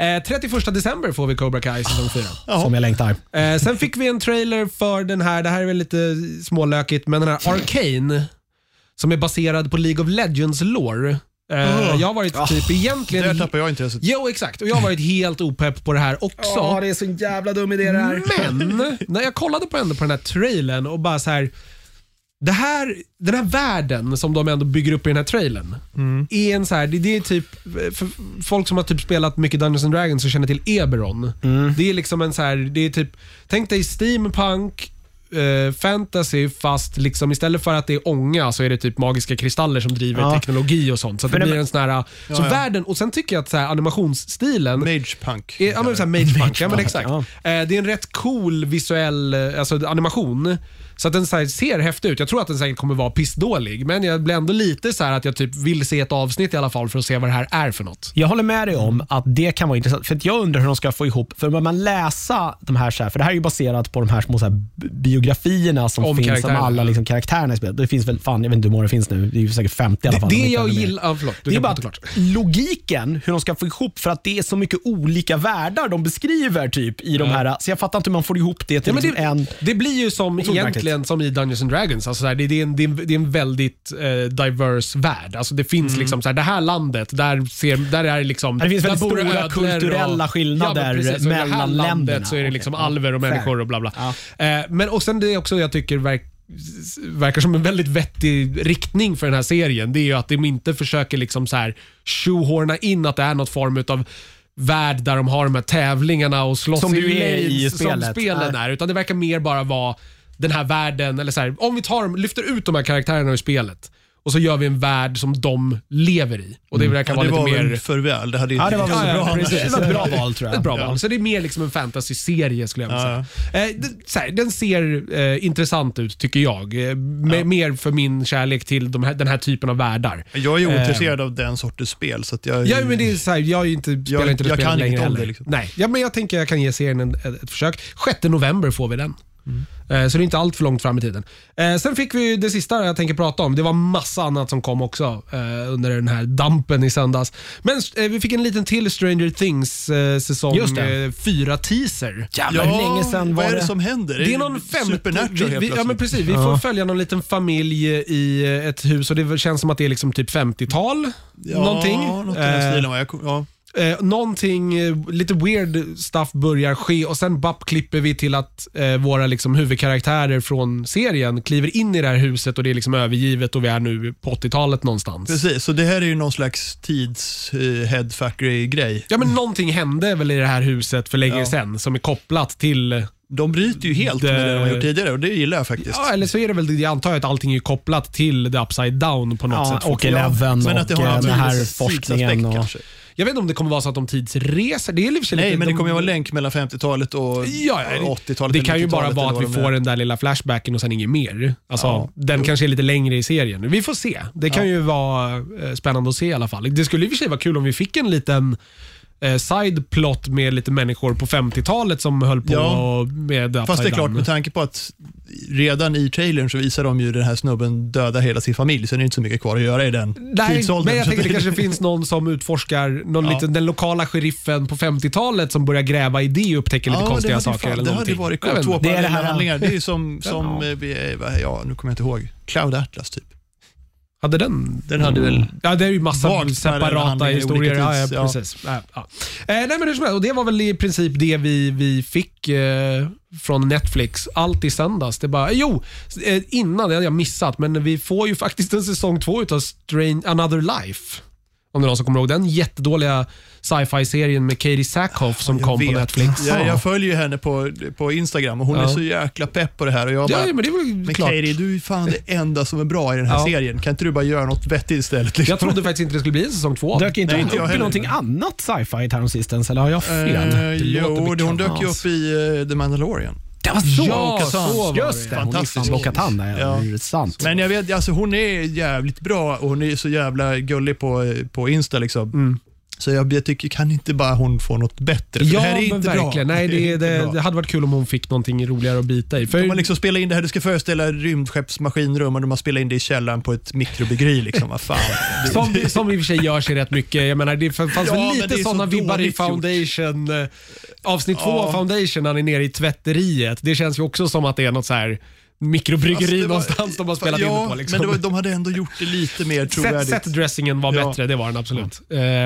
31 december får vi Cobra Kai säsong 4. Som jag längtar. Sen fick vi en trailer för den här, det här är väl lite smålökigt, men den här Arcane som är baserad på League of Legends lore. Jag har varit typ egentligen... Där tappar jag intresset. Jo, exakt. Och jag har varit helt opepp på det här också. Det är så jävla dum idé det här. Men när jag kollade på den här trailern och bara så här, den här världen som de ändå bygger upp i den här trailern är en så här, det är typ för folk som har typ spelat mycket Dungeons and Dragons och känner till Eberron. Det är liksom en så här, det är typ, tänk dig steampunk fantasy, fast liksom istället för att det är ånga så är det typ magiska kristaller som driver teknologi och sånt. Så det blir en sån här så världen, och sen tycker jag att så här, animationsstilen Magepunk. Ja, men så här Magepunk. Ja, men exakt. Det är en rätt cool visuell animation. Så att den så här ser häftig ut. Jag tror att den säkert kommer vara pissdålig, men jag blir ändå lite så här att jag typ vill se ett avsnitt i alla fall för att se vad det här är för något. Jag håller med dig om att det kan vara intressant, för att jag undrar hur de ska få ihop, för när man läsa de här så här, för det här är ju baserat på de här små så här biografierna som finns om alla liksom karaktärerna i spelet. Det finns väl, fan, jag vet inte hur många det finns nu. Det är ju säkert 50 i alla fall. Det jag gillar, det är bara logiken, hur de ska få ihop, för att det är så mycket olika världar de beskriver typ i de här, så jag fattar inte hur man får ihop det till liksom det blir ju som egentligen som i Dungeons and Dragons, alltså så här, det är en väldigt diverse värld. Alltså det finns liksom så här, det här landet där är liksom, det finns väldigt stora kulturella skillnader mellan länderna. Så är det liksom alver och människor och bla bla. Men och sen det också jag tycker verkar som en väldigt vettig riktning för den här serien, det är ju att de inte försöker liksom så här shoehorna in att det är något form av värld där de har de här tävlingarna och slåss som i spelet. Som spelen är, utan det verkar mer bara vara den här världen, eller så här, om vi lyfter ut de här karaktärerna ur spelet och så gör vi en värld som de lever i. Och det verkar vara lite mer för väl. Det hade det var ett bra val tror jag. Ett bra val. Så det är mer liksom en fantasy-serie skulle jag vilja säga. Den ser intressant ut tycker jag. Mer för min kärlek till den här typen av världar. Jag är ointresserad av den sortens spel så att jag men det är så här, jag spelar inte det spelet längre heller. Liksom. Nej, men jag tänker jag kan ge serien ett försök. 6 november får vi den. Så det är inte allt för långt fram i tiden. Sen fick vi det sista jag tänker prata om. Det var massa annat som kom också under den här dampen i söndags. Men vi fick en liten till Stranger Things säsong 4 teaser. Jävlar, länge sedan vad är det som händer? Det är någon Supernatural ja men precis, vi får följa någon liten familj i ett hus och det känns som att det är liksom typ 50-tal någonting. Något i den stilen, någonting lite weird stuff börjar ske och sen klipper vi till att våra liksom huvudkaraktärer från serien kliver in i det här huset och det är liksom övergivet och vi är nu på 80-talet någonstans. Precis, så det här är ju någon slags headfuckery-grej. Ja, men någonting hände väl i det här huset för länge sedan som är kopplat till... De bryter ju helt med det de har gjort tidigare och det gillar jag faktiskt. Ja, eller så är det väl, jag antar att allting är kopplat till The Upside Down på något sätt. Och Eleven men och att det har den här forskningen. Och... Kanske. Jag vet inte om det kommer vara så att de tidsreser. Det är lite Nej, men det kommer ju vara länk mellan 50-talet och 80-talet. Det kan ju bara vara att vi får den där lilla flashbacken och sen inget mer. Alltså, den kanske är lite längre i serien. Vi får se. Det kan ju vara spännande att se i alla fall. Det skulle i och för sig vara kul om vi fick en liten sideplot med lite människor på 50-talet som höll på med Upside Fast det är klart, Down. med tanke på att redan i trailern så visar de ju den här snubben döda hela sin familj, så det är inte så mycket kvar att göra i den tidsåldern. Men jag tänker det kanske finns någon som utforskar den lokala sheriffen på 50-talet som börjar gräva i det och upptäcker lite konstiga saker. Eller det någonting. hade varit coolt. Två parallella handlingar. Det är ju som nu kommer jag inte ihåg. Cloud Atlas typ. Hade den hade väl... Ja, det är ju massa separata historier. Ja, precis. Ja. Nej, men och det var väl i princip det vi fick från Netflix. Allt i söndags. Det bara, innan, det hade jag missat, men vi får ju faktiskt en säsong 2 utav Another Life. Om det är någon som kommer ihåg den jättedåliga sci-fi-serien med Katie Sackhoff som kom på Netflix. Jag följer ju henne på Instagram och hon är så jäkla pepp på det här. Och jag bara, men det var men klart. Katie, du är fan det enda som är bra i den här serien. Kan inte du bara göra något vettigt istället? Liksom? Jag trodde faktiskt inte det skulle bli en säsong 2. Dök inte hon upp i någonting annat sci-fi häromsistens, eller har jag fel? Hon dök ju upp i The Mandalorian. Det var så, så just det. Fantastiskt. Hon är sant. Men jag vet, alltså hon är jävligt bra och hon är så jävla gullig på Insta liksom. Så jag tycker, kan inte bara hon få något bättre? För det här är inte verkligen. Bra. Nej, det hade varit kul om hon fick någonting roligare att bita i. För man liksom spelar in det här, det ska föreställa rymdskeppsmaskinrum och de har spelat in det i källaren på ett mikrobryggeri liksom. Vad fan. Som i och för sig görs i rätt mycket. Jag menar, det fanns väl lite sådana vibbar i Foundation. Avsnitt 2 av Foundation när han är nere i tvätteriet. Det känns ju också som att det är något så här mikrobryggeri någonstans de har spelat in på. Liksom. Men de hade ändå gjort det lite mer trovärdigt. Setdressingen var bättre, det var den absolut.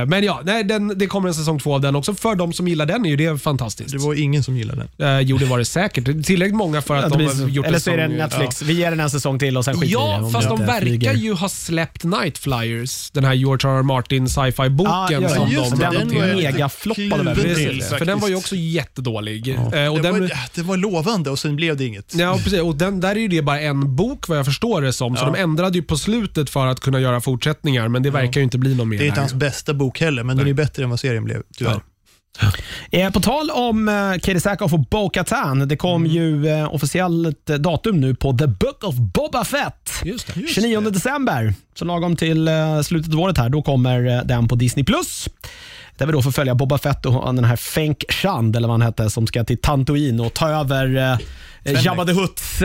Men det kommer en säsong 2 av den också. För de som gillar den är ju det fantastiskt. Det var ingen som gillade den. Jo, det var det säkert. Tillräckligt många för att de har gjort eller så är det Netflix. Vi ger den en säsong till och sen skiter vi Ja, fast de verkar ju ha släppt Night Flyers. Den här George R. R. Martin sci-fi-boken som den var megafloppade. För den var ju också jättedålig. Det var lovande och sen blev det inget. Ja, precis. Och där är ju det bara en bok vad jag förstår det som. Så de ändrade ju på slutet för att kunna göra fortsättningar. Men det verkar ju inte bli någon mer. Det är inte hans bästa bok heller, men den är bättre än vad serien blev, tyvärr. På tal om Katie Sackhoff och Bo-Katan, det kom ju officiellt datum nu på The Book of Boba Fett. Just det. 29 december. Så lagom till slutet av året här, då kommer den på Disney+. Där vi då får följa Boba Fett och den här Fenk Shand, eller vad han hette, som ska till Tatooine och ta över Jabba the Hutts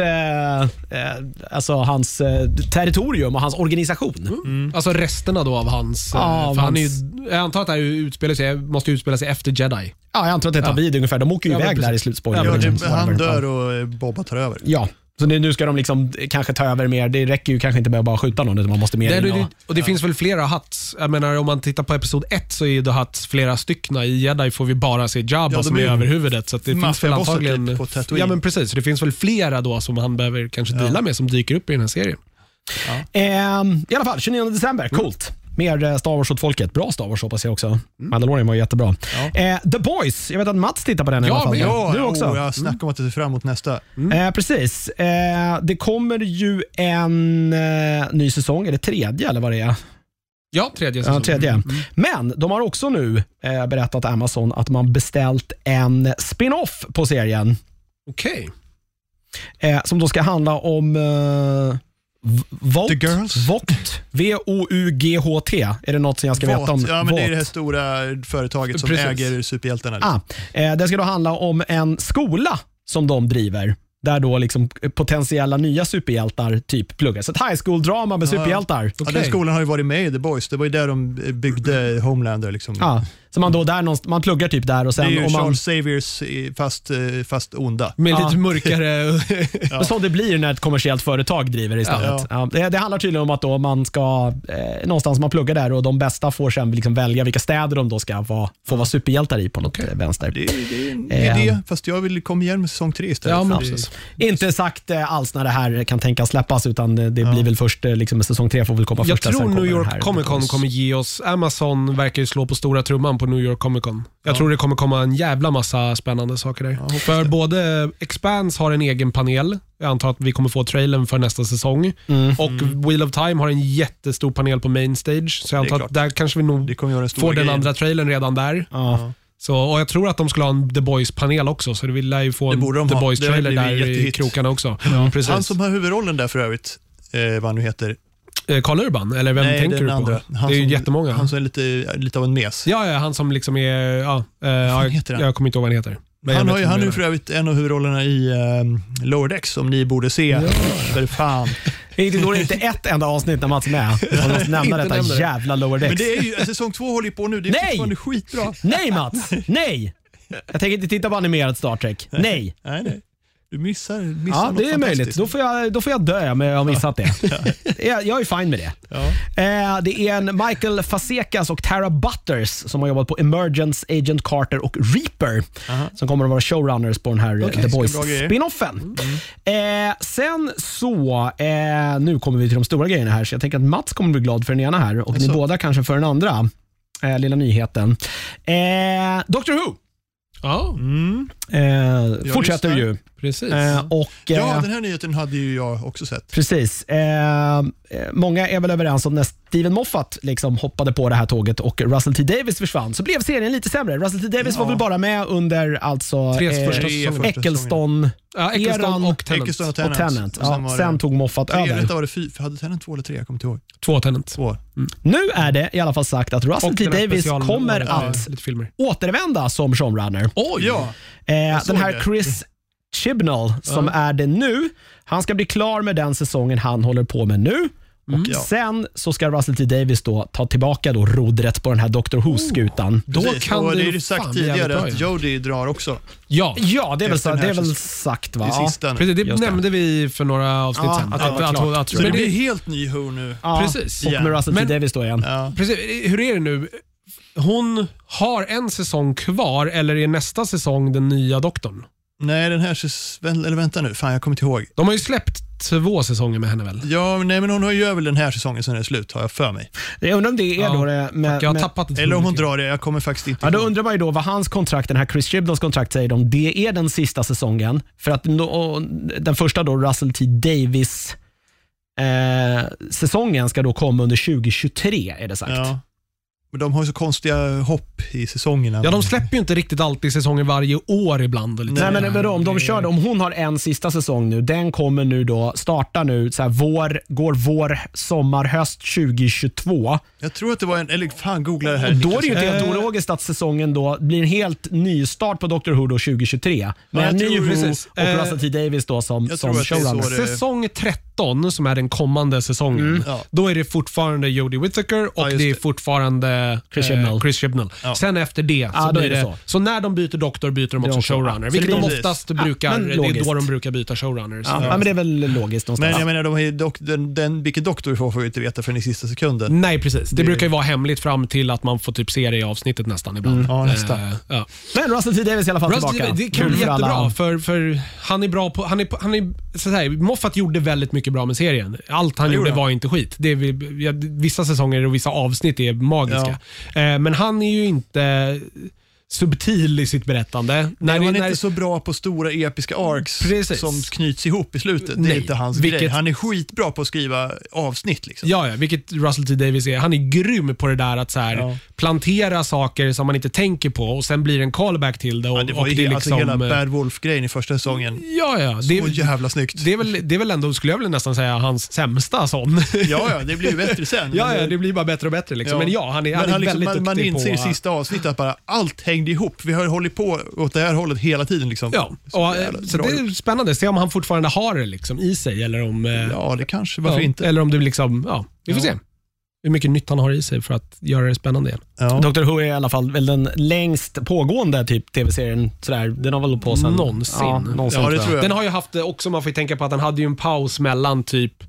alltså hans territorium och hans organisation. Alltså resterna då av hans... för han är ju, jag antar att det här måste utspela sig efter Jedi. Ja, jag antar att det tar vid ungefär. De åker ju iväg där i slutspoilern. Han dör och Boba tar över. Ja. Så nu ska de liksom kanske ta över mer. Det räcker ju kanske inte med att bara skjuta någon, utan man måste mer och det finns väl flera Hutts. Jag menar, om man tittar på episod 1 så är det Hutts flera styckna. I Jedi får vi bara se Jabba som är över huvudet. Så att det finns väl antagligen... På Tatooine. Ja, men precis. Så det finns väl flera då som han behöver kanske dela med som dyker upp i den här serien. I alla fall, 29 december. Coolt. Mer Star Wars åt folket. Bra Star Wars hoppas jag också. Mandalorian var jättebra. The Boys. Jag vet att Mats tittar på den i alla fall. Du också. Jag snackar om att det ser fram emot nästa. Precis. Det kommer ju en ny säsong. Är det tredje eller vad det är? Ja, tredje säsong. Tredje. Men de har också nu berättat Amazon att man beställt en spin-off på serien. Okej. Som då ska handla om... Vogt. V-O-U-G-H-T. Är det något som jag ska veta om? Ja, men det är det här stora företaget som äger superhjältarna. Det ska då handla om en skola som de driver. Där då liksom potentiella nya superhjältar typ pluggar. Så ett high school-drama med superhjältar. Ja, den skolan har ju varit med i The Boys. Det var ju där de byggde Homelander liksom. Så man då man pluggar typ där och sen... Det är ju om man, Charles Xaviers fast onda. Med lite mörkare... ja. Så det blir när ett kommersiellt företag driver istället. Ja. Det handlar tydligen om att då man ska någonstans man pluggar där och de bästa får sen liksom välja vilka städer de då ska få vara superhjältar i på något vänster. Det är en idé, fast jag vill komma igen med säsong 3 istället. Ja, men inte sagt alls när det här kan tänkas släppas, utan det blir väl först liksom, säsong 3 får väl komma först. Jag tror New York Comic Con kommer ge oss... Amazon verkar ju slå på stora trumman på New York Comic Con. Jag tror det kommer komma en jävla massa spännande saker där. För både Expanse har en egen panel. Jag antar att vi kommer få trailern för nästa säsong. Och Wheel of Time har en jättestor panel på main stage. Så jag antar att där kanske vi nog får den andra trailern redan där. Så, och jag tror att de skulle ha en The Boys-panel också, så vi lär ju få en The Boys-trailer där i krokarna också. Precis. Han som har huvudrollen där för övrigt, vad han nu heter... Carl Urban, eller vem tänker du på? Det är ju jättemånga. Han som är lite av en mes. Ja, han som liksom är... jag kommer inte ihåg vad han heter. Han har ju för övrigt en av huvudrollerna i Lower Decks som ni borde se. För fan. Det går inte ett enda avsnitt när Mats är med. Man måste nämna detta jävla Lower Decks. Men det är ju, säsong 2 håller på nu. Det är fortfarande skitbra. Nej Mats, nej! Jag tänker inte titta på animerat Star Trek. Nej. Nej. Du missar ja, det är möjligt. Då får jag dö med att ha missat det. Jag är fine med det. Ja. Det är en Michael Fazekas och Tara Butters som har jobbat på Emergence, Agent Carter och Reaper som kommer att vara showrunners på den här The Boys spinoffen. Sen så nu kommer vi till de stora grejerna här, så jag tänker att Mats kommer bli glad för den ena här och ni båda kanske för den andra lilla nyheten. Doctor Who. Fortsätter ju. Precis. Den här nyheten hade ju jag också sett. Precis. Många är väl överens om när Steven Moffat liksom hoppade på det här tåget och Russell T. Davies försvann, så blev serien lite sämre. Russell T. Davies var väl bara med under alltså Eccleston och Tennant. Sen tog Moffat över. Hade Tennant 2 eller 3? Jag kommer inte ihåg. 2 Tennant. Nu är det i alla fall sagt att Russell T. Davies kommer att återvända som showrunner. Den här Chris Chibnall som är det nu, han ska bli klar med den säsongen han håller på med nu. Och sen så ska Russell T. Davies då ta tillbaka då rodret på den här Doctor Who-skutan. Då kan och det är ju sagt tidigare att Jodie drar också. Ja, det är väl sagt va? Precis, det nämnde vi för några avsnitt sen. Så det blir helt ny Who nu. Precis. Och med Russell T. Davies då igen. Precis. Hur är det nu? Hon har en säsong kvar, eller är nästa säsong den nya doktorn? Nej, den här eller vänta nu, fan jag kommer inte ihåg. De har ju släppt 2 säsonger med henne väl? Ja, nej men hon har ju väl den här säsongen sen är slut, har jag för mig. Jag undrar om det är då det med, jag har tappat det. Eller om hon drar det, jag kommer faktiskt inte ihåg. Då undrar man ju då vad hans kontrakt, den här Chris Chibnalls kontrakt säger de, det är den sista säsongen. För att den första då, Russell T. Davies säsongen ska då komma under 2023 är det sagt. Ja. Men de har ju så konstiga hopp i säsongerna. Ja, de släpper ju inte riktigt alltid säsonger varje år ibland. Och lite. Nej, men om de kör, om hon har en sista säsong nu, den kommer nu då starta nu så här vår, sommar, höst 2022. Jag tror att det var eller fan googla det här. Och då är det ju inte helt ologiskt att säsongen då blir en helt ny start på Doctor Who då 2023. Med en ny Who och Russell T. Davies då som showrunner. Säsong 13 som är den kommande säsongen. Då är det fortfarande Jodie Whittaker och det är fortfarande Chris Chibnall. Sen efter det så blir det så när de byter doktor byter de också showrunner. Vilket de oftast brukar, det är då de brukar byta showrunners. Men det är väl logiskt någonstans. Men jag menar, vilken doktor får vi inte veta förrän i sista sekunden. Nej, precis. Det brukar ju vara hemligt fram till att man får typ se det i avsnittet nästan ibland. Nästan. Men Russell T. Davies i alla fall tillbaka. Det är kul, jättebra för han är bra på han är så här, Moffat gjorde väldigt mycket bra med serien. Allt han gjorde var inte skit. Vissa säsonger och vissa avsnitt är magiska. Men han är ju inte subtil i sitt berättande. Han är inte så bra på stora episka arcs som knyts ihop i slutet. Det är inte hans grej. Han är skitbra på att skriva avsnitt. Liksom. Ja, vilket Russell T. Davies är. Han är grym på det där att så här, plantera saker som man inte tänker på och sen blir det en callback till det. Och, det var ju liksom, alltså hela Bad Wolf-grejen i första säsongen. Ja. Så jävla snyggt. Det är väl ändå, skulle jag väl nästan säga, hans sämsta sån. Ja, det blir ju bättre sen. Det blir bara bättre och bättre. Liksom. Men han är väldigt liksom, duktig på... Man inser i sista avsnittet att bara allt hängde ihop. Vi har hållit på åt det här hållet hela tiden. Liksom. Ja, så det är spännande. Se om han fortfarande har det liksom, i sig. Eller om, det kanske. Varför inte? Eller om det liksom... Ja, vi får se. hur mycket nytt han har i sig för att göra det spännande igen. Ja. Doctor Who är i alla fall väl den längst pågående typ tv-serien. Sådär. Den har väl på sen... Någonsin. Ja, det tror jag. Den har ju haft också, man får tänka på att den hade ju en paus mellan typ...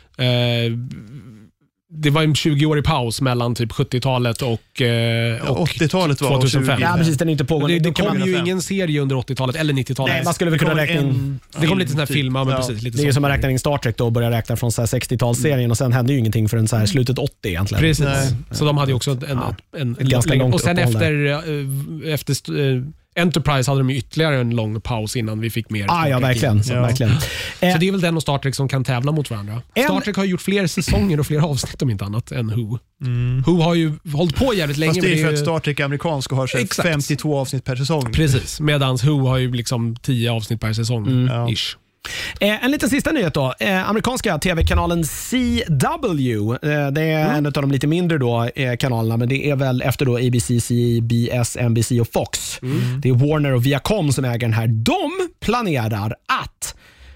det var en 20-årig paus mellan typ 70-talet och 80-talet var 2005. Ja, precis, den är inte pågående. Det kom ju ingen serie under 80-talet eller 90-talet. Nej, man skulle väl kunna räkna in... Det kom lite sådana här filmer, men Ja. precis. Lite Det är ju så. som att räkna in Star Trek då och börja räkna från så här 60-talsserien och sen hände ju ingenting förrän så här slutet 80 egentligen. Precis. Nej. Så de hade ju också en ganska längre. långt Och sen uppehåll efter Enterprise hade de ju ytterligare en lång paus innan vi fick mer. Ja, verkligen. Ja. verkligen. Så det är väl den och Star Trek som kan tävla mot varandra. Star Trek har gjort fler säsonger och fler avsnitt om inte annat än Who. Who har ju hållit på jävligt länge. Fast det är för ju... att Star Trek är amerikansk och har så här Exakt. 52 avsnitt per säsong. Precis, medans Who har ju liksom 10 avsnitt per säsong. Ja. Ish. En liten sista nyhet då. Amerikanska tv-kanalen CW. Det är en av de lite mindre då, kanalerna, men det är väl efter då ABC, CBS, NBC och Fox. Det är Warner och Viacom som äger den här. De planerar att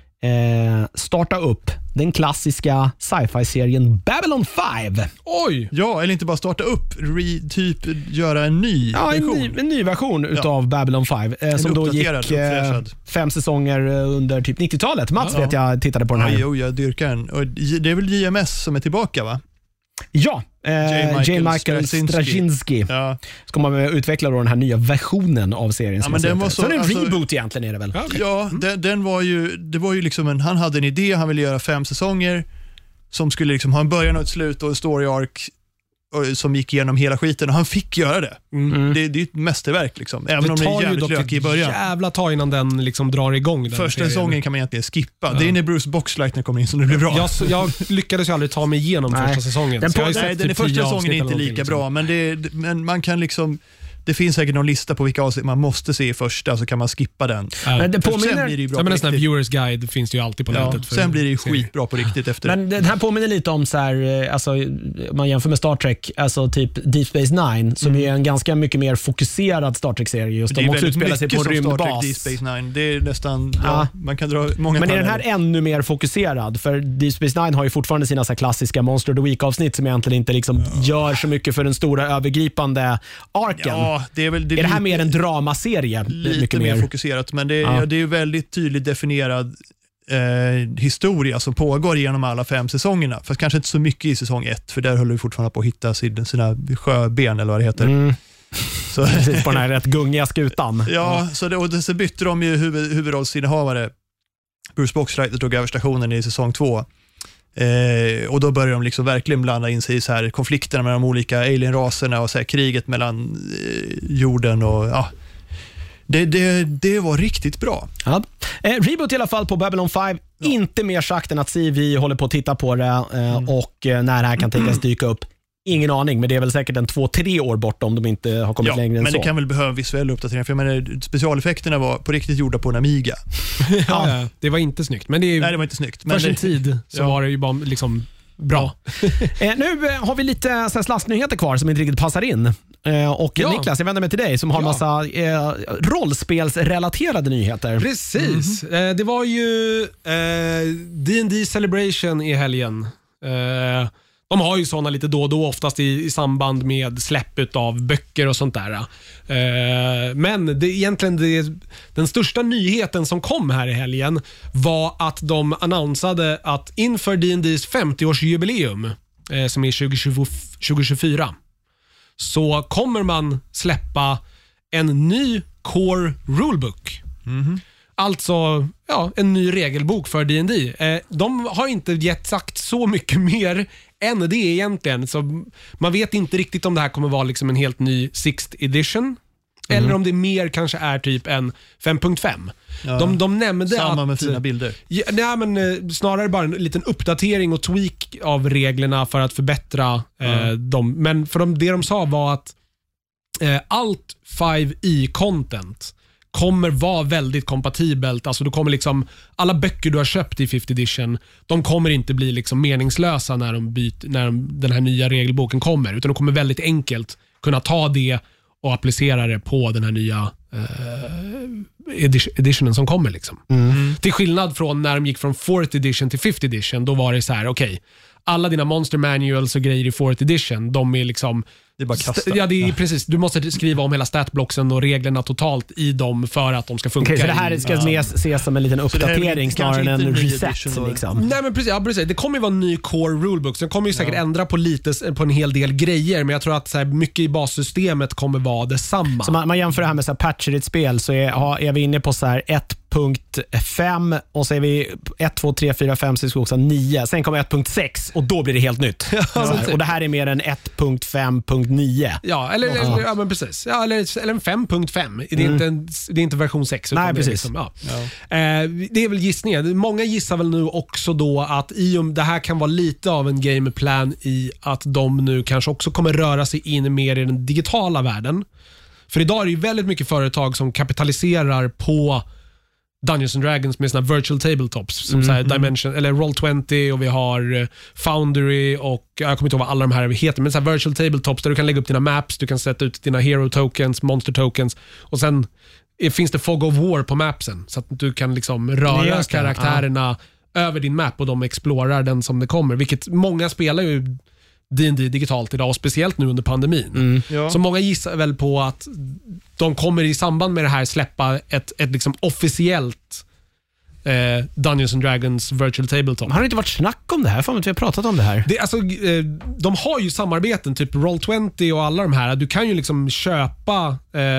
starta upp den klassiska sci-fi-serien Babylon 5. Oj! Ja, eller inte bara starta upp, typ göra en ny version. En ny version utav Babylon 5 som då gick uppdaterad, uppfräschad. 5 säsonger under typ 90-talet. Mats vet jag tittade på den här. Jo, jag dyrkar den. Och det är väl JMS som är tillbaka, va? Ja, J. Michael Straczynski. Ja. Ska man utveckla då den här nya versionen av serien. Men den var så det är en alltså, reboot egentligen är det väl? Okay. Ja, den var ju, det var ju liksom han hade en idé, han ville göra 5 säsonger som skulle liksom ha en början och ett slut och en story arc som gick igenom hela skiten och han fick göra det. Det är ett mästerverk liksom. Även om det är jävligt lökig i början. Jävla tag innan den liksom drar igång. Den Första serien. säsongen kan man egentligen skippa. Det är när Bruce Boxleitner kommer in som det blir bra. Jag lyckades ju aldrig ta mig igenom första säsongen. Den Så jag har ju Nej, sett den typ första 10 säsongen är avsnitt inte eller lika någonting, bra, men man kan liksom, det finns säkert någon lista på vilka avsnitt man måste se i första, så kan man skippa den. Men det För sen påminner, blir det ju bra Ja, men på en sån här riktigt. viewers guide finns det ju alltid på Ja, nätet. sen blir det ju skitbra på riktigt efter det. men den här påminner lite om så här, alltså, om man jämför med Star Trek, alltså typ Deep Space Nine, som är en ganska mycket mer fokuserad Star Trek-serie. Just Det är de också väldigt utspelar sig mycket på en som Star Trek rymdbas. Deep Space Nine. Det är nästan, Ja. man kan dra många Men är den här paralleller. ännu mer fokuserad? För Deep Space Nine har ju fortfarande sina så här klassiska Monster of the Week-avsnitt som egentligen inte liksom gör så mycket för den stora övergripande arken. Ja, det är väl är det här mer en dramaserie? lite Mycket mer fokuserat, men det är ju väldigt tydligt definierad historia som pågår genom alla 5 säsongerna. Fast kanske inte så mycket i säsong 1, för där håller vi fortfarande på att hitta sina sjöben eller vad det heter. Så, Precis på den här rätt gungiga skutan. ja, så bytte de ju huvudrollsinnehavare. Bruce Boxleitner tog över stationen i säsong 2. Och då börjar de liksom verkligen blanda in sig i så här konflikterna med de olika alienraserna och så här kriget mellan jorden och ja. Det var riktigt bra. Ja. Reboot i alla fall på Babylon 5. Inte mer sagt än att vi håller på att titta på det och när det här kan tänkas dyka upp. Ingen aning, men det är väl säkert 2-3 år bort om de inte har kommit längre än men så. det kan väl behöva visuell uppdatering. För jag menar, specialeffekterna var på riktigt gjorda på en Amiga. Ja, det var inte snyggt. Men det är, Nej, det var inte snyggt. för Men sin tid så var det ju bara liksom bra. Nu har vi lite så här slasknyheter kvar som inte riktigt passar in. Och Niklas, jag vänder mig till dig som har en massa rollspelsrelaterade nyheter. Precis. Det var ju D&D Celebration i helgen. De har ju sådana lite då och då, oftast i samband med släpp av böcker och sånt där. Men den största nyheten som kom här i helgen var att de annonsade att inför D&D:s 50-årsjubileum som är 2024 så kommer man släppa en ny core rulebook. Alltså en ny regelbok för D&D. De har inte gett sagt så mycket mer än det egentligen. Så man vet inte riktigt om det här kommer vara liksom en helt ny 6th edition. Eller om det mer kanske är typ en 5.5. Ja, de nämnde samma att, med fina bilder. Ja, nej, men snarare bara en liten uppdatering och tweak av reglerna för att förbättra dem. Men för det de sa var att allt 5e-content kommer vara väldigt kompatibelt. Alltså du kommer liksom, alla böcker du har köpt i 5th edition, de kommer inte bli liksom meningslösa när den här nya regelboken kommer, utan de kommer väldigt enkelt kunna ta det och applicera det på den här nya editionen som kommer liksom. Till skillnad från när de gick från 4th edition till 5th edition, då var det så här, okej, alla dina monster manuals och grejer i 4th edition, de är liksom Det är bara kasta. Ja, det är precis. Du måste skriva om hela statblocksen och reglerna totalt i dem för att de ska funka. Så det här ska mer ses som en liten uppdatering snarare än en reset liksom. Nej, men precis, ja, precis. Det kommer ju vara en ny core rulebook. Så den kommer ju säkert ändra på en hel del grejer, men jag tror att så här, mycket i bassystemet kommer vara detsamma. Så man jämför det här med så här patcher i ett spel, så är vi inne på så här 1.5 och så är vi 1, 2, 3, 4, 5, 6, 7, 8, 9. Sen kommer 1.6 och då blir det helt nytt. Och det här är mer en 1.5.9. Ja, ja, men precis. Ja, eller en 5.5. Det är inte version 6. Nej, precis. Liksom, det är väl gissningen. Många gissar väl nu också då att det här kan vara lite av en gameplan i att de nu kanske också kommer röra sig in mer i den digitala världen. För idag är det ju väldigt mycket företag som kapitaliserar på Dungeons and Dragons med såna virtual tabletops som så här Dimension eller Roll20, och vi har Foundry och jag kommer inte ihåg vad alla de här heter, men så här virtual tabletops där du kan lägga upp dina maps, du kan sätta ut dina hero tokens, monster tokens, och sen finns det Fog of War på mapsen så att du kan liksom röra karaktärerna över din map och de explorar den som det kommer, vilket många spelar ju D&D digitalt idag, och speciellt nu under pandemin. Så många gissar väl på att de kommer i samband med det här släppa ett liksom officiellt Dungeons and Dragons virtual tabletop. Har det inte varit snack om det här? Fan, vi har pratat om det här. De har ju samarbeten, typ Roll20 och alla de här. Du kan ju liksom köpa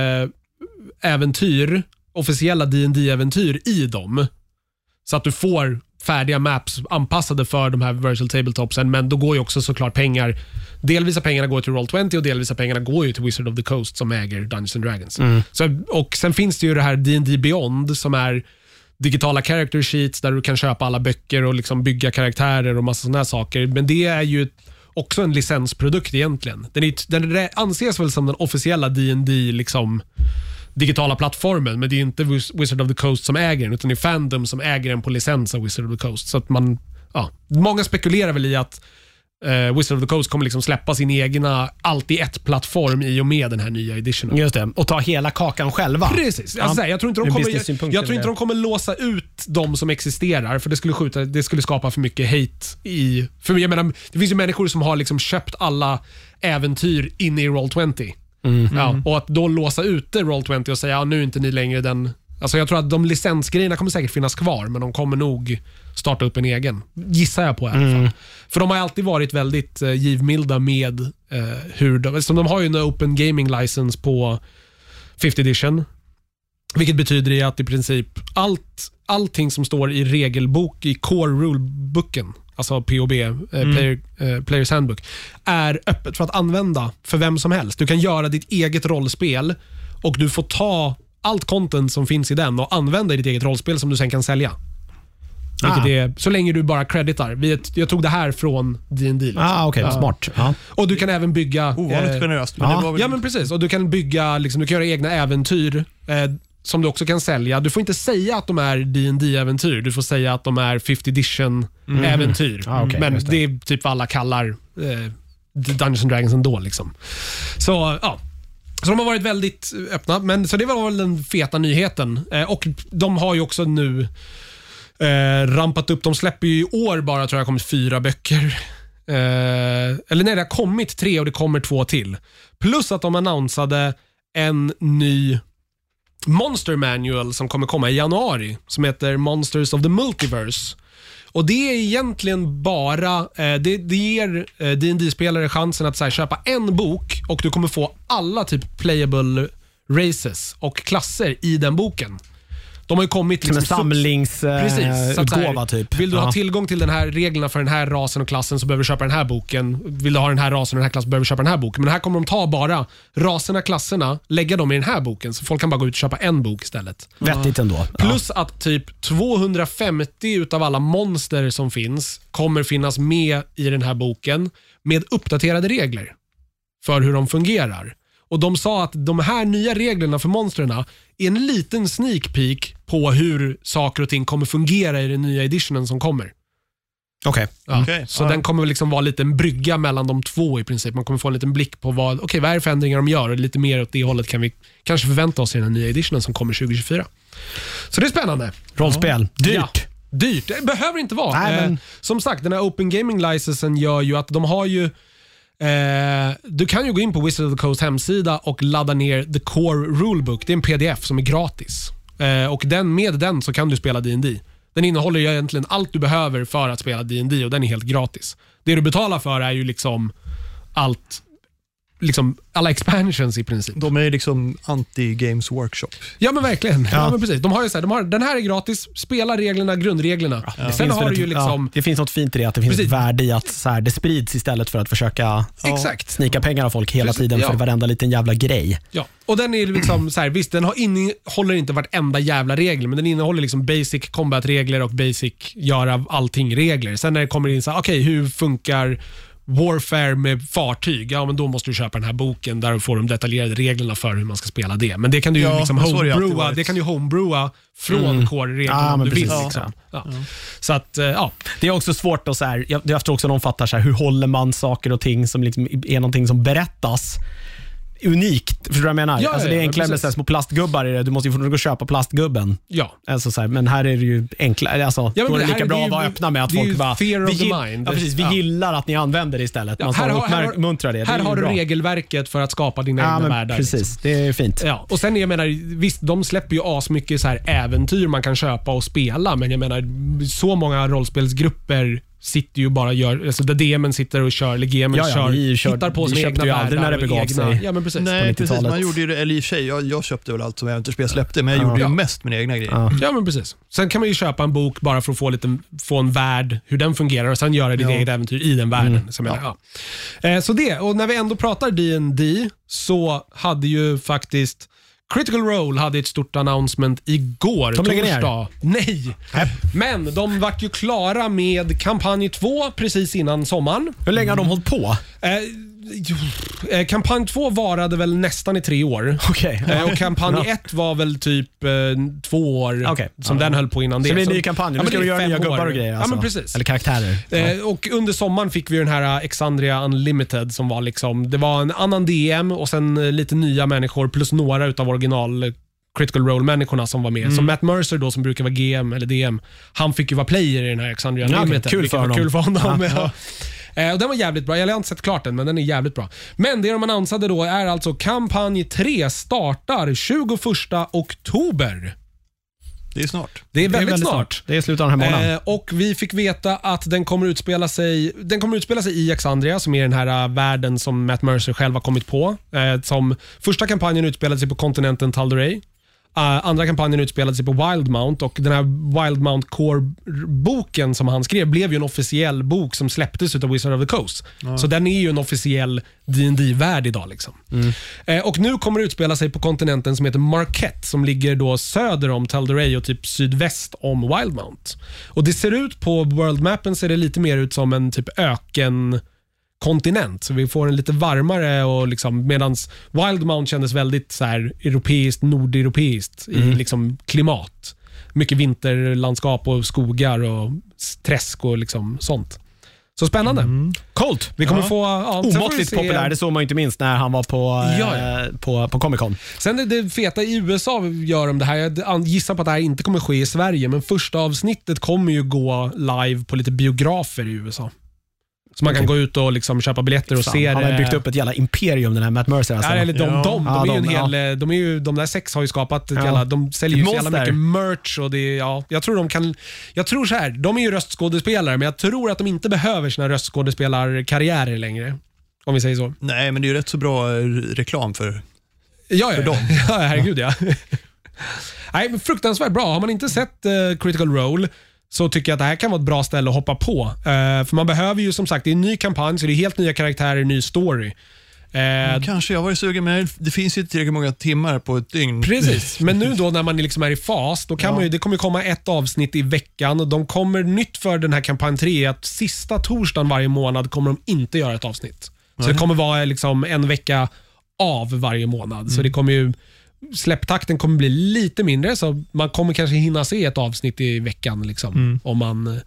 äventyr, officiella D&D-äventyr i dem. Så att du får färdiga maps anpassade för de här virtual tabletopsen, men då går ju också såklart pengar. Delvis av pengarna går till Roll20 och delvis av pengarna går ju till Wizard of the Coast som äger Dungeons and Dragons. Och sen finns det ju det här D&D Beyond som är digitala character sheets där du kan köpa alla böcker och liksom bygga karaktärer och massa sådana här saker. Men det är ju också en licensprodukt egentligen. Den anses väl som den officiella D&D liksom digitala plattformen, men det är inte Wizard of the Coast som äger den, utan det är Fandom som äger den på licens av Wizard of the Coast. Så att många spekulerar väl i att Wizard of the Coast kommer liksom släppa sin egna allt i ett plattform i och med den här nya editionen. Just det, och ta hela kakan själva. Precis. Alltså, jag tror inte de kommer låsa ut de som existerar, för det skulle skapa för mycket hate i. För jag menar, det finns ju människor som har liksom köpt alla äventyr inne i Roll20. Och att då låsa ute Roll20 och säga nu är inte ni längre den. Alltså jag tror att de licensgrejerna kommer säkert finnas kvar, men de kommer nog starta upp en egen, gissar jag på i alla fall. För de har alltid varit väldigt givmilda med hur de har ju en open gaming license på 5th edition, vilket betyder att i princip allting som står i regelbok i core rulebooken, alltså POB, Players Handbook, är öppet för att använda för vem som helst. Du kan göra ditt eget rollspel och du får ta allt content som finns i den och använda i ditt eget rollspel som du sen kan sälja. Vilket är, så länge du bara creditar. Jag tog det här från D&D. Liksom. Okej, smart. Och du kan även bygga. Ovanligt generöst. Men det var väl... Ja, men precis. Och du kan bygga, liksom, du kan göra egna äventyr som du också kan sälja. Du får inte säga att de är D&D-äventyr. Du får säga att de är 5th edition-äventyr. Men det är typ vad alla kallar Dungeons and Dragons ändå. Liksom. Så de har varit väldigt öppna. Men, så det var väl den feta nyheten. Och de har ju också nu rampat upp. De släpper ju i år bara, tror jag, kommit 4 böcker. Eller nej, det har kommit 3 och det kommer 2 till. Plus att de annonsade en ny Monster Manual som kommer komma i januari, som heter Monsters of the Multiverse. Och det är egentligen bara det ger D&D-spelare chansen att så här, köpa en bok och du kommer få alla typ playable races och klasser i den boken. De har ju kommit liksom, som en samlingsutgåva typ. Vill du ha tillgång till den här reglerna för den här rasen och klassen, så behöver du köpa den här boken. Vill du ha den här rasen och den här klassen, behöver du köpa den här boken. Men här kommer de ta bara raserna, klasserna, lägga dem i den här boken, så folk kan bara gå ut och köpa en bok istället. Vettigt ändå. Plus att typ 250 utav alla monster som finns kommer finnas med i den här boken med uppdaterade regler för hur de fungerar. Och de sa att de här nya reglerna för monstren är en liten sneak peek på hur saker och ting kommer fungera i den nya editionen som kommer. Okej. Ja. Okej. Så den kommer liksom vara lite en brygga mellan de två i princip. Man kommer få en liten blick på vad är det för ändringar de gör, och lite mer åt det hållet kan vi kanske förvänta oss i den här nya editionen som kommer 2024. Så det är spännande. Rollspel. Dyrt. Ja. Dyrt. Det behöver inte vara. Nej, men... Som sagt, den här Open Gaming Licensen gör ju att de har ju du kan ju gå in på Wizard of the Coast hemsida och ladda ner The Core Rulebook. Det är en pdf som är gratis. Och med den så kan du spela D&D. Den innehåller ju egentligen allt du behöver för att spela D&D, och den är helt gratis. Det du betalar för är ju liksom allt, liksom alla expansions i princip. De är liksom anti-games workshop. Ja, men verkligen. Ja, men precis. De har ju så här, den här är gratis, spela reglerna, grundreglerna. Ja. Sen har du ju liksom... det finns något fint i det, att det finns ett värde i att så här, det sprids istället för att försöka snika pengar av folk hela tiden för varenda liten jävla grej. Ja, och den är liksom så här, visst, den innehåller inte vartenda jävla regel, men den innehåller liksom basic combat-regler och basic göra allting-regler. Sen när det kommer in så här, okej, hur funkar Warfare med fartyg? Ja, men då måste du köpa den här boken där du får de detaljerade reglerna för hur man ska spela det. Men det kan du ju liksom homebrewa från core-reglerna om du vill. Liksom. Ja. Så att, det är också svårt att så här, jag efter också de fattar så här, hur håller man saker och ting som liksom är någonting som berättas unikt, förstår du vad jag menar? Alltså det är enklare med så här små plastgubbar i det. Du måste ju få gå och köpa plastgubben. Ja. Alltså så här, men här är det ju enklare. Alltså, då är det lika bra att vara öppna med att folk bara... Fear of the mind. Ja, precis. Vi gillar att ni använder det istället. Man ska uppmuntra det. Här har du regelverket för att skapa dina egna världar. Precis, liksom. Det är fint. Ja. Och sen, jag menar, visst, de släpper ju asmycket så här äventyr man kan köpa och spela, men jag menar, så många rollspelsgrupper sitter ju bara alltså där DM:en sitter och kör, eller GM:en hittar på sina egna världar när det begav sig. Ja, men precis. Nej, precis. Man gjorde ju det, eller i och för sig, jag köpte väl allt som äventyrsspel släppte, men jag gjorde ju mest mina egna grejer. Ja, men precis. Sen kan man ju köpa en bok bara för att få en värld, hur den fungerar, och sen göra ditt eget äventyr i den världen. Så det, och när vi ändå pratar D&D så hade ju faktiskt Critical Role hade ett stort announcement igår, torsdag. Nej, men de vart ju klara med kampanj 2 precis innan sommaren. Hur länge har de hållit på? Kampanj 2 varade väl nästan i 3 år. Okay. Och kampanj 1 var väl typ 2 år som den höll på innan det. Så det är en ny kampanj. Nu ska du göra nya gubbar och grejer. Alltså. Ja, men precis. Eller karaktärer. Och under sommaren fick vi den här Exandria Unlimited som var liksom, det var en annan DM och sen lite nya människor plus några utav original Critical Role-människorna som var med. Som Matt Mercer då, som brukar vara GM eller DM, han fick ju vara player i den här Exandria Unlimited. Kul för honom. Och den var jävligt bra. Jag har inte sett klart den, men den är jävligt bra. Men det de annonsade då är alltså kampanj 3 startar 21 oktober. Det är snart. Det är väldigt snart. Det är slutet av den här månaden. Och vi fick veta att den kommer utspela sig i Exandria, som är den här världen som Matt Mercer själv har kommit på. Som första kampanjen utspelade sig på kontinenten Tal'Dorei. Andra kampanjen utspelade sig på Wildmount, och den här Wildmount Core-boken som han skrev blev ju en officiell bok som släpptes utav Wizard of the Coast. Så den är ju en officiell D&D-värld idag liksom. Och nu kommer det utspela sig på kontinenten som heter Marquette, som ligger då söder om Tal'Dorei och typ sydväst om Wildmount. Och det ser ut på worldmappen, ser det lite mer ut som en typ kontinent, så vi får en lite varmare, och liksom, medans Wildmount kändes väldigt så här europeiskt, nordeuropeiskt i liksom klimat. Mycket vinterlandskap och skogar och träsk och liksom sånt. Så spännande. Coolt. Vi kommer få omåttligt populär. Det såg man inte minst när han var på Comic Con. Sen det feta i USA gör de det här. Jag gissar på att det här inte kommer ske i Sverige, men första avsnittet kommer ju gå live på lite biografer i USA. Så man kan gå ut och liksom köpa biljetter och se det. Han har byggt upp ett jävla imperium, den här Matt Mercer. Alltså. De där 6 har ju skapat de säljer ju så jävla mycket merch, och jag tror så här, de är ju röstskådespelare, men jag tror att de inte behöver sina röstskådespelarkarriärer längre, om vi säger så. Nej, men det är ju rätt så bra reklam för dem. Ja, herregud ja. Nej, men fruktansvärt bra. Har man inte sett Critical Role, så tycker jag att det här kan vara ett bra ställe att hoppa på. För man behöver ju, som sagt, det är en ny kampanj, så det är helt nya karaktärer, ny story. Kanske jag var sugen, men det finns ju inte tillräckligt många timmar på ett dygn. Precis, men nu då när man liksom är i fas, då kan det kommer komma ett avsnitt i veckan, och de kommer nytt för den här kampanj 3 att sista torsdagen varje månad kommer de inte göra ett avsnitt. Så det kommer vara liksom en vecka av varje månad. Så det kommer ju, släpptakten kommer bli lite mindre, så man kommer kanske hinna se ett avsnitt i veckan liksom, om man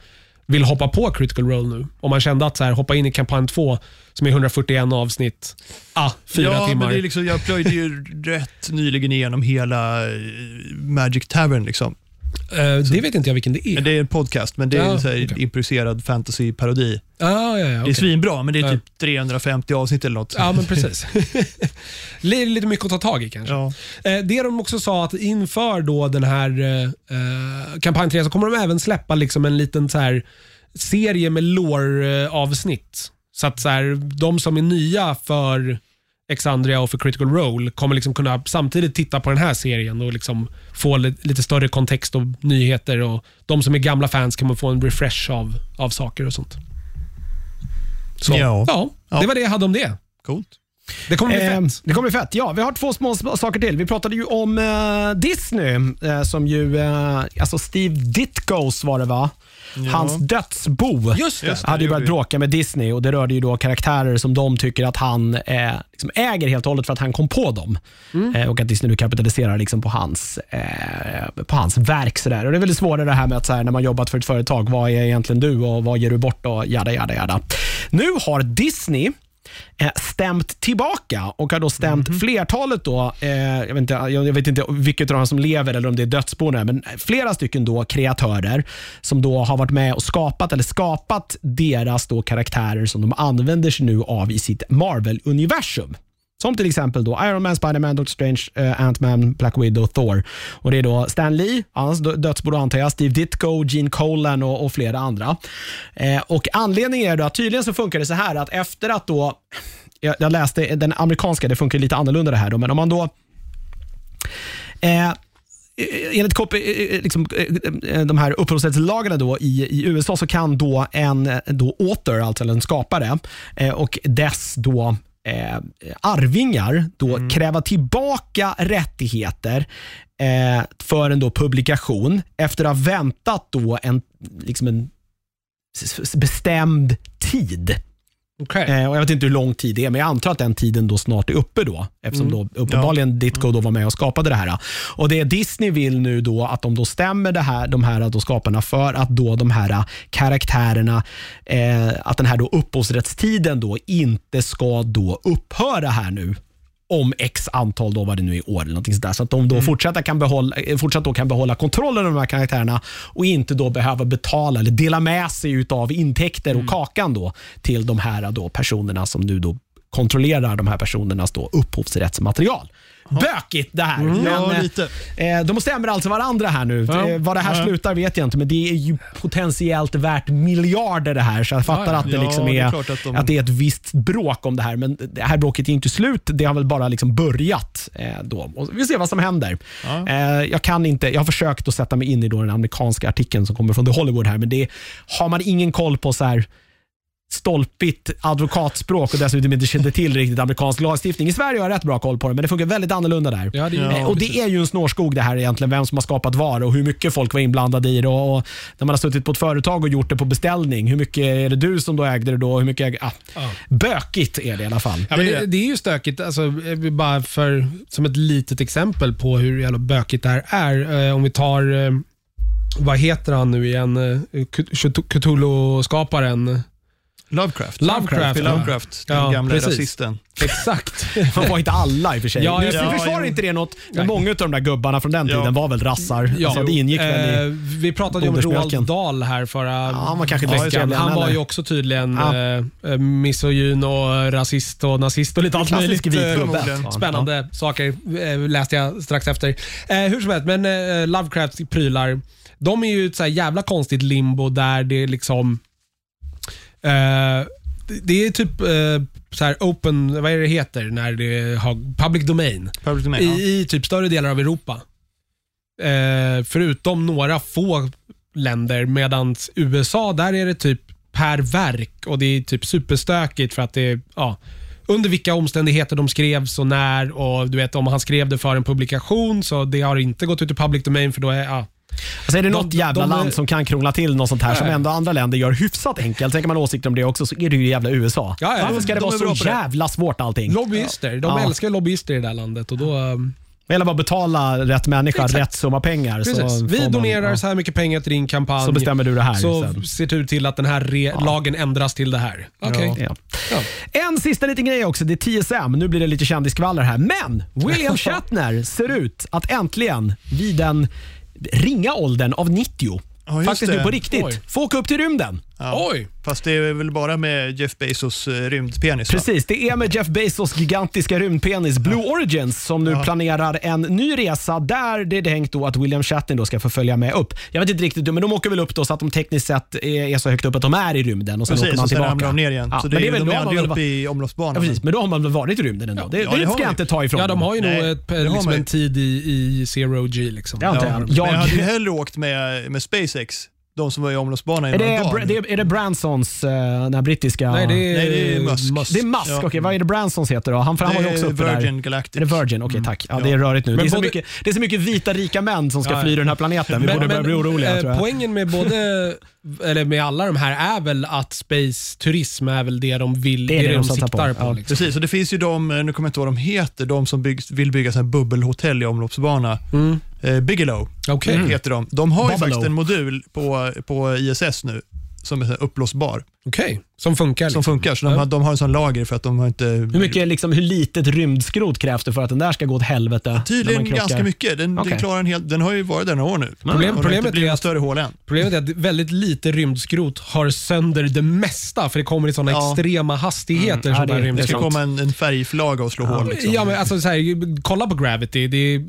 vill hoppa på Critical Role nu. Om man kände att så här, hoppa in i kampanj 2 som är 141 avsnitt, 4 timmar. Men det är liksom, jag plöjde ju rätt nyligen igenom hela Magic Tavern liksom. Det vet inte jag vilken det är. Det är en podcast, men det är en så här improviserad fantasy-parodi. Det är svinbra, men det är typ 350 avsnitt eller något. Ja, men precis. Lite mycket att ta tag i kanske. Ja. Det de också sa att inför då den här kampanj 3 så kommer de även släppa liksom en liten så här serie med lore-avsnitt. Så att så här, de som är nya för Exandria och för Critical Role kommer liksom kunna samtidigt titta på den här serien och liksom få lite större kontext och nyheter, och de som är gamla fans kommer få en refresh av saker och sånt. Så, ja, det var det jag hade om det. Coolt. Det kommer bli fett. Det kommer bli fett. Ja, vi har 2 små saker till. Vi pratade ju om Disney som ju alltså Steve Ditko's var det, va? Ja. Hans dödsbo hade ju börjat bråka med Disney, och det rörde ju då karaktärer som de tycker att han liksom äger helt och hållet för att han kom på dem. Och att Disney nu kapitaliserar liksom på hans verk så där. Och det är väldigt svårare det här med att så här, när man jobbat för ett företag, vad är egentligen du och vad ger du bort och jada. Nu har Disney stämt tillbaka och har då stämt flertalet då, jag vet inte vilket av dem som lever eller om det är dödsbon, men flera stycken då kreatörer som då har varit med och skapat deras då karaktärer som de använder sig nu av i sitt Marvel-universum. Som till exempel då Iron Man, Spider-Man, Doctor Strange, Ant-Man, Black Widow, Thor. Och det är då Stan Lee, hans dödsbo antar jag, Steve Ditko, Gene Colan och flera andra. Och anledningen är då att tydligen så funkar det så här att efter att då, jag läste den amerikanska, det funkar lite annorlunda det här då, men om man då enligt liksom, de här upphovsrättslagarna då i USA så kan då en author, alltså en skapare och dess då arvingar då kräva tillbaka rättigheter för en då publikation efter att ha väntat då en bestämd tid. Okay. Och jag vet inte hur lång tid det är, men jag antar att den tiden då snart är uppe då, eftersom då uppenbarligen Ditko då var med och skapade det här. Och det Disney vill nu då att de då stämmer de här då skaparna för att då de här karaktärerna att den här då upphovsrättstiden då inte ska då upphöra här nu om x antal då, vad det nu är, år eller någonting sådär, så att de då fortsatt kan behålla kontrollen av de här karaktärerna och inte då behöva betala eller dela med sig utav intäkter och kakan då till de här då personerna som nu då kontrollerar de här personernas då upphovsrättsmaterial. Bökigt det här. Men, lite. De stämmer alltså varandra här nu. Vad det här slutar vet jag inte, men det är ju potentiellt värt miljarder det här, så jag fattar att det liksom att det är ett visst bråk om det här, men det här bråket är inte slut. Det har väl bara liksom börjat då. Och vi ser vad som händer. Jag har försökt att sätta mig in i då den amerikanska artikeln som kommer från The Hollywood här, men det har man ingen koll på så här stolpigt advokatspråk och dessutom inte kände till riktigt amerikansk lagstiftning. I Sverige har jag rätt bra koll på det, men det funkar väldigt annorlunda där. Och det är ju en snårskog det här egentligen, vem som har skapat vad och hur mycket folk var inblandade i det, och när man har suttit på ett företag och gjort det på beställning, hur mycket är det du som då ägde det då, hur mycket bökigt är det i alla fall. Ja, men det är ju stökigt, alltså, bara som ett litet exempel på hur jävla bökigt det här är. Om vi tar vad heter han nu igen, Cthulhu-skaparen Lovecraft, den gamla rasisten. Exakt. Man var inte alla i och för sig. Nu försvarar inte det något, men många av de där gubbarna från den tiden var väl rassar. Alltså, det ingick väl i vi pratade ju om Roald Dahl här förra han var kanske veckan. Han var ju också tydligen misogyn och rasist och nazist och lite allt möjligt. Spännande saker läste jag strax efter. Hur som helst, men Lovecrafts prylar, de är ju ett så här jävla konstigt limbo där det liksom det är typ så här open, vad är det heter när det har public domain i typ större delar av Europa, förutom några få länder, medan USA där är det typ per verk och det är typ superstökigt för att det är under vilka omständigheter de skrevs och när, och du vet om han skrev det för en publikation så det har inte gått ut i public domain, för då är alltså är det något jävla land som kan krångla till något sånt här som ändå andra länder gör hyfsat enkelt, tänker man åsikter om det också, så är det ju jävla USA. Varför ska det vara så jävla svårt allting? Lobbyister, de älskar lobbyister i det här landet, och då Det gäller bara betala rätt människa rätt summa pengar. Så vi donerar så här mycket pengar till din kampanj. Så bestämmer du det här. Så ser du till att den här lagen ändras till det här. Okay. Ja. En sista liten grej också. Det är TSM. Nu blir det lite kändiskvaller här. Men William Shatner ser ut att äntligen vid den ringa åldern av 90 faktiskt nu på riktigt få åka upp till rymden. Ja. Oj. Fast det är väl bara med Jeff Bezos rymdpenis. Precis, det är med Jeff Bezos gigantiska rymdpenis Blue Origins som nu planerar en ny resa där det är tänkt då att William Shatner då ska få följa med upp. Jag vet inte riktigt, men de åker väl upp då så att de tekniskt sett är så högt upp att de är i rymden och sen åker man tillbaka. Ramlar de ner igen. Så det är väl de är uppe i omloppsbanan. Ja, precis, men då har man väl varit i rymden ändå. Det ska jag inte ta ifrån. Ja, de har ju nog en tid i Zero G liksom. Men jag hade ju hellre åkt med SpaceX. De som var i omloppsbanan är det Bransons, den här brittiska... Nej, det är Musk. Det är Musk, okej. Vad är det Bransons heter då? Han var ju också uppe där. Virgin Galactic. Är det Virgin? Okej, tack. Ja, det är rörigt nu. Det är så mycket vita rika män som ska fly den här planeten. Vi borde börja bli oroliga, tror jag. Poängen med med alla de här är väl att space-turism är väl det de vill, det de siktar på. Liksom. Precis, och det finns ju nu kommer jag inte ihåg vad de heter, de som vill bygga så här bubbelhotell i omloppsbana. Bigelow heter de. De har ju faktiskt en modul på ISS nu som är uppblåsbar. Som funkar. Som funkar, så de har en sån lager för att de har inte... Hur litet rymdskrot krävs det för att den där ska gå åt helvete? Tydligen ganska mycket. Den klarar den har ju varit där några år nu. Problemet är att större hål än. Problemet är att väldigt lite rymdskrot har sönder det mesta, för det kommer i såna extrema hastigheter. Det ska komma en färgflaga och slå hål. Liksom. Ja, men alltså så här, kolla på Gravity.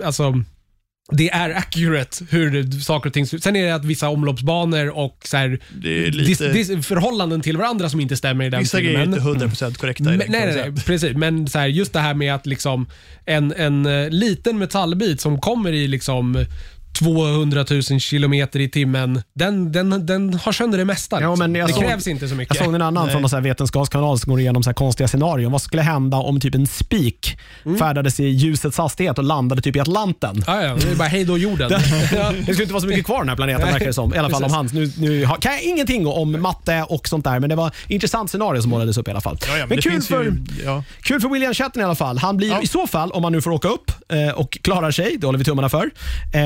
Det är accurate hur saker och ting... Sen är det att vissa omloppsbanor och så här, förhållanden till varandra som inte stämmer i den vissa filmen. Vissa är inte 100% korrekta. Nej, precis. Men så här, just det här med att liksom en liten metallbit som kommer i liksom 200 000 kilometer i timmen, den har sönder det mesta. Ja, men det krävs inte så mycket. Jag såg en annan från en vetenskapskanal som går igenom så här konstiga scenarion. Vad skulle hända om typ en spik färdades i ljusets hastighet och landade typ i Atlanten? Det är bara hej då jorden. Det skulle inte vara så mycket kvar den här planeten, verkar det som. I alla fall om hans. Nu kan jag ingenting om matte och sånt där, men det var intressant scenario som målades upp i alla fall. Men kul för William Shatner i alla fall. Han blir i så fall, om han nu får åka upp och klarar sig, det håller vi tummarna för,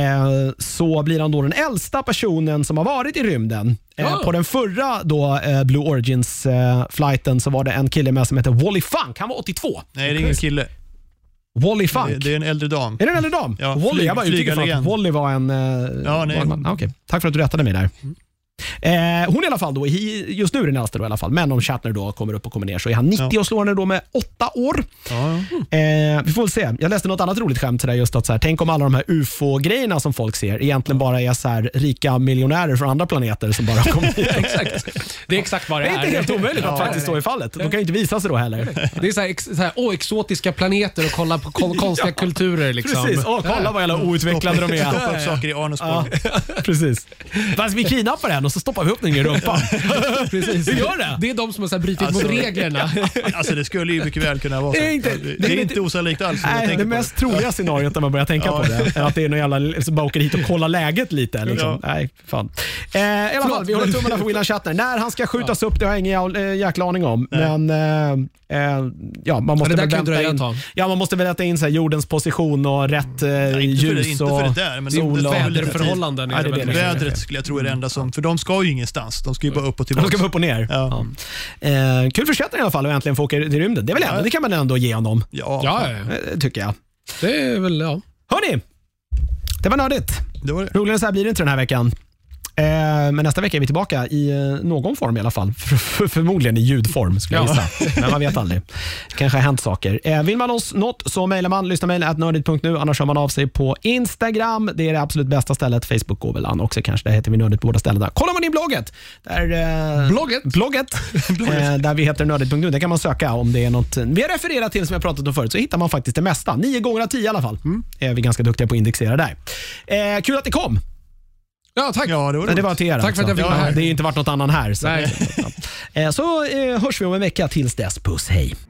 så blir han då den äldsta personen som har varit i rymden. På den förra då, Blue Origins flighten så var det en kille med som heter Wally Funk. Han var 82. Nej, det är ingen kille. Wally Funk. Det är en äldre dam. Är det en äldre dam? Ja, Wally, jag bara utgick från att Wally var en... Okej. Tack för att du rättade mig där. Hon i alla fall då, just nu är den äldsta då i alla fall, men om Shatner då kommer upp och kommer ner så är han 90 och slår henne då med 8 år. Vi får väl se. Jag läste något annat roligt skämt där, just att så här, tänk om alla de här UFO-grejerna som folk ser egentligen bara är så här rika miljonärer från andra planeter som bara kommer hit. Exakt. Det är exakt vad det är. Det är inte helt omöjligt att faktiskt stå i fallet. De kan ju inte visa sig då heller. Det är så här exotiska planeter och kolla på konstiga kulturer liksom. Precis, kolla vad jävla outvecklade de är. Stoppa upp saker i anusbollen. Precis. Fast vi kidnappar den och så stoppar vi upp den i rumpan. Precis. Vi gör det. Det är de som har så här brutit mot reglerna. Alltså det skulle ju mycket väl kunna vara så. Det är inte osannolikt alls. Nej, det mest troliga scenariot när man börjar tänka på det är att det är någon jävla som bara åker hit och kollar läget lite. Liksom. Nej, fan. I alla fall, vi håller tummarna för William Shatner. När han ska skjutas upp, det har jag ingen jäkla aning om. Men man måste väl vänta in. Man måste väl vänta in så här, jordens position och rätt ljus inte för det där, men sol och väderförhållanden. Vädret skulle jag tro är det enda som, för de ska ju ingenstans. De ska ju bara upp och tillbaka. De ska upp och ner. Ja. Kul för Shatner i alla fall att äntligen få åka till rymden. Det är väl ändå, det kan man ändå ge honom. Ja. Tycker jag. Det är väl, Hörni, det var nördigt. Roligare så här blir det inte den här veckan. Men nästa vecka är vi tillbaka i någon form i alla fall. Förmodligen i ljudform skulle jag gissa. Men man vet aldrig. Det kanske har hänt saker. Vill man oss något så mejlar man lyssnamail@nördigt.nu. Annars hör man av sig på Instagram. Det är det absolut bästa stället. Facebook går väl an också kanske. Där heter vi Nördigt på båda ställena. Kolla man in blogget. Blogget. Där vi heter nördigt.nu. Där kan man söka om det är något vi har refererat till som jag pratat om förut. Så hittar man faktiskt det mesta. 9 gånger av 10 i alla fall. Är vi ganska duktiga på att indexera där. Kul att det kom. Ja, tack. Det var till er. Tack för att jag fick vara här. Det har inte varit något annan här. Så hörs vi om en vecka. Tills dess, puss, hej.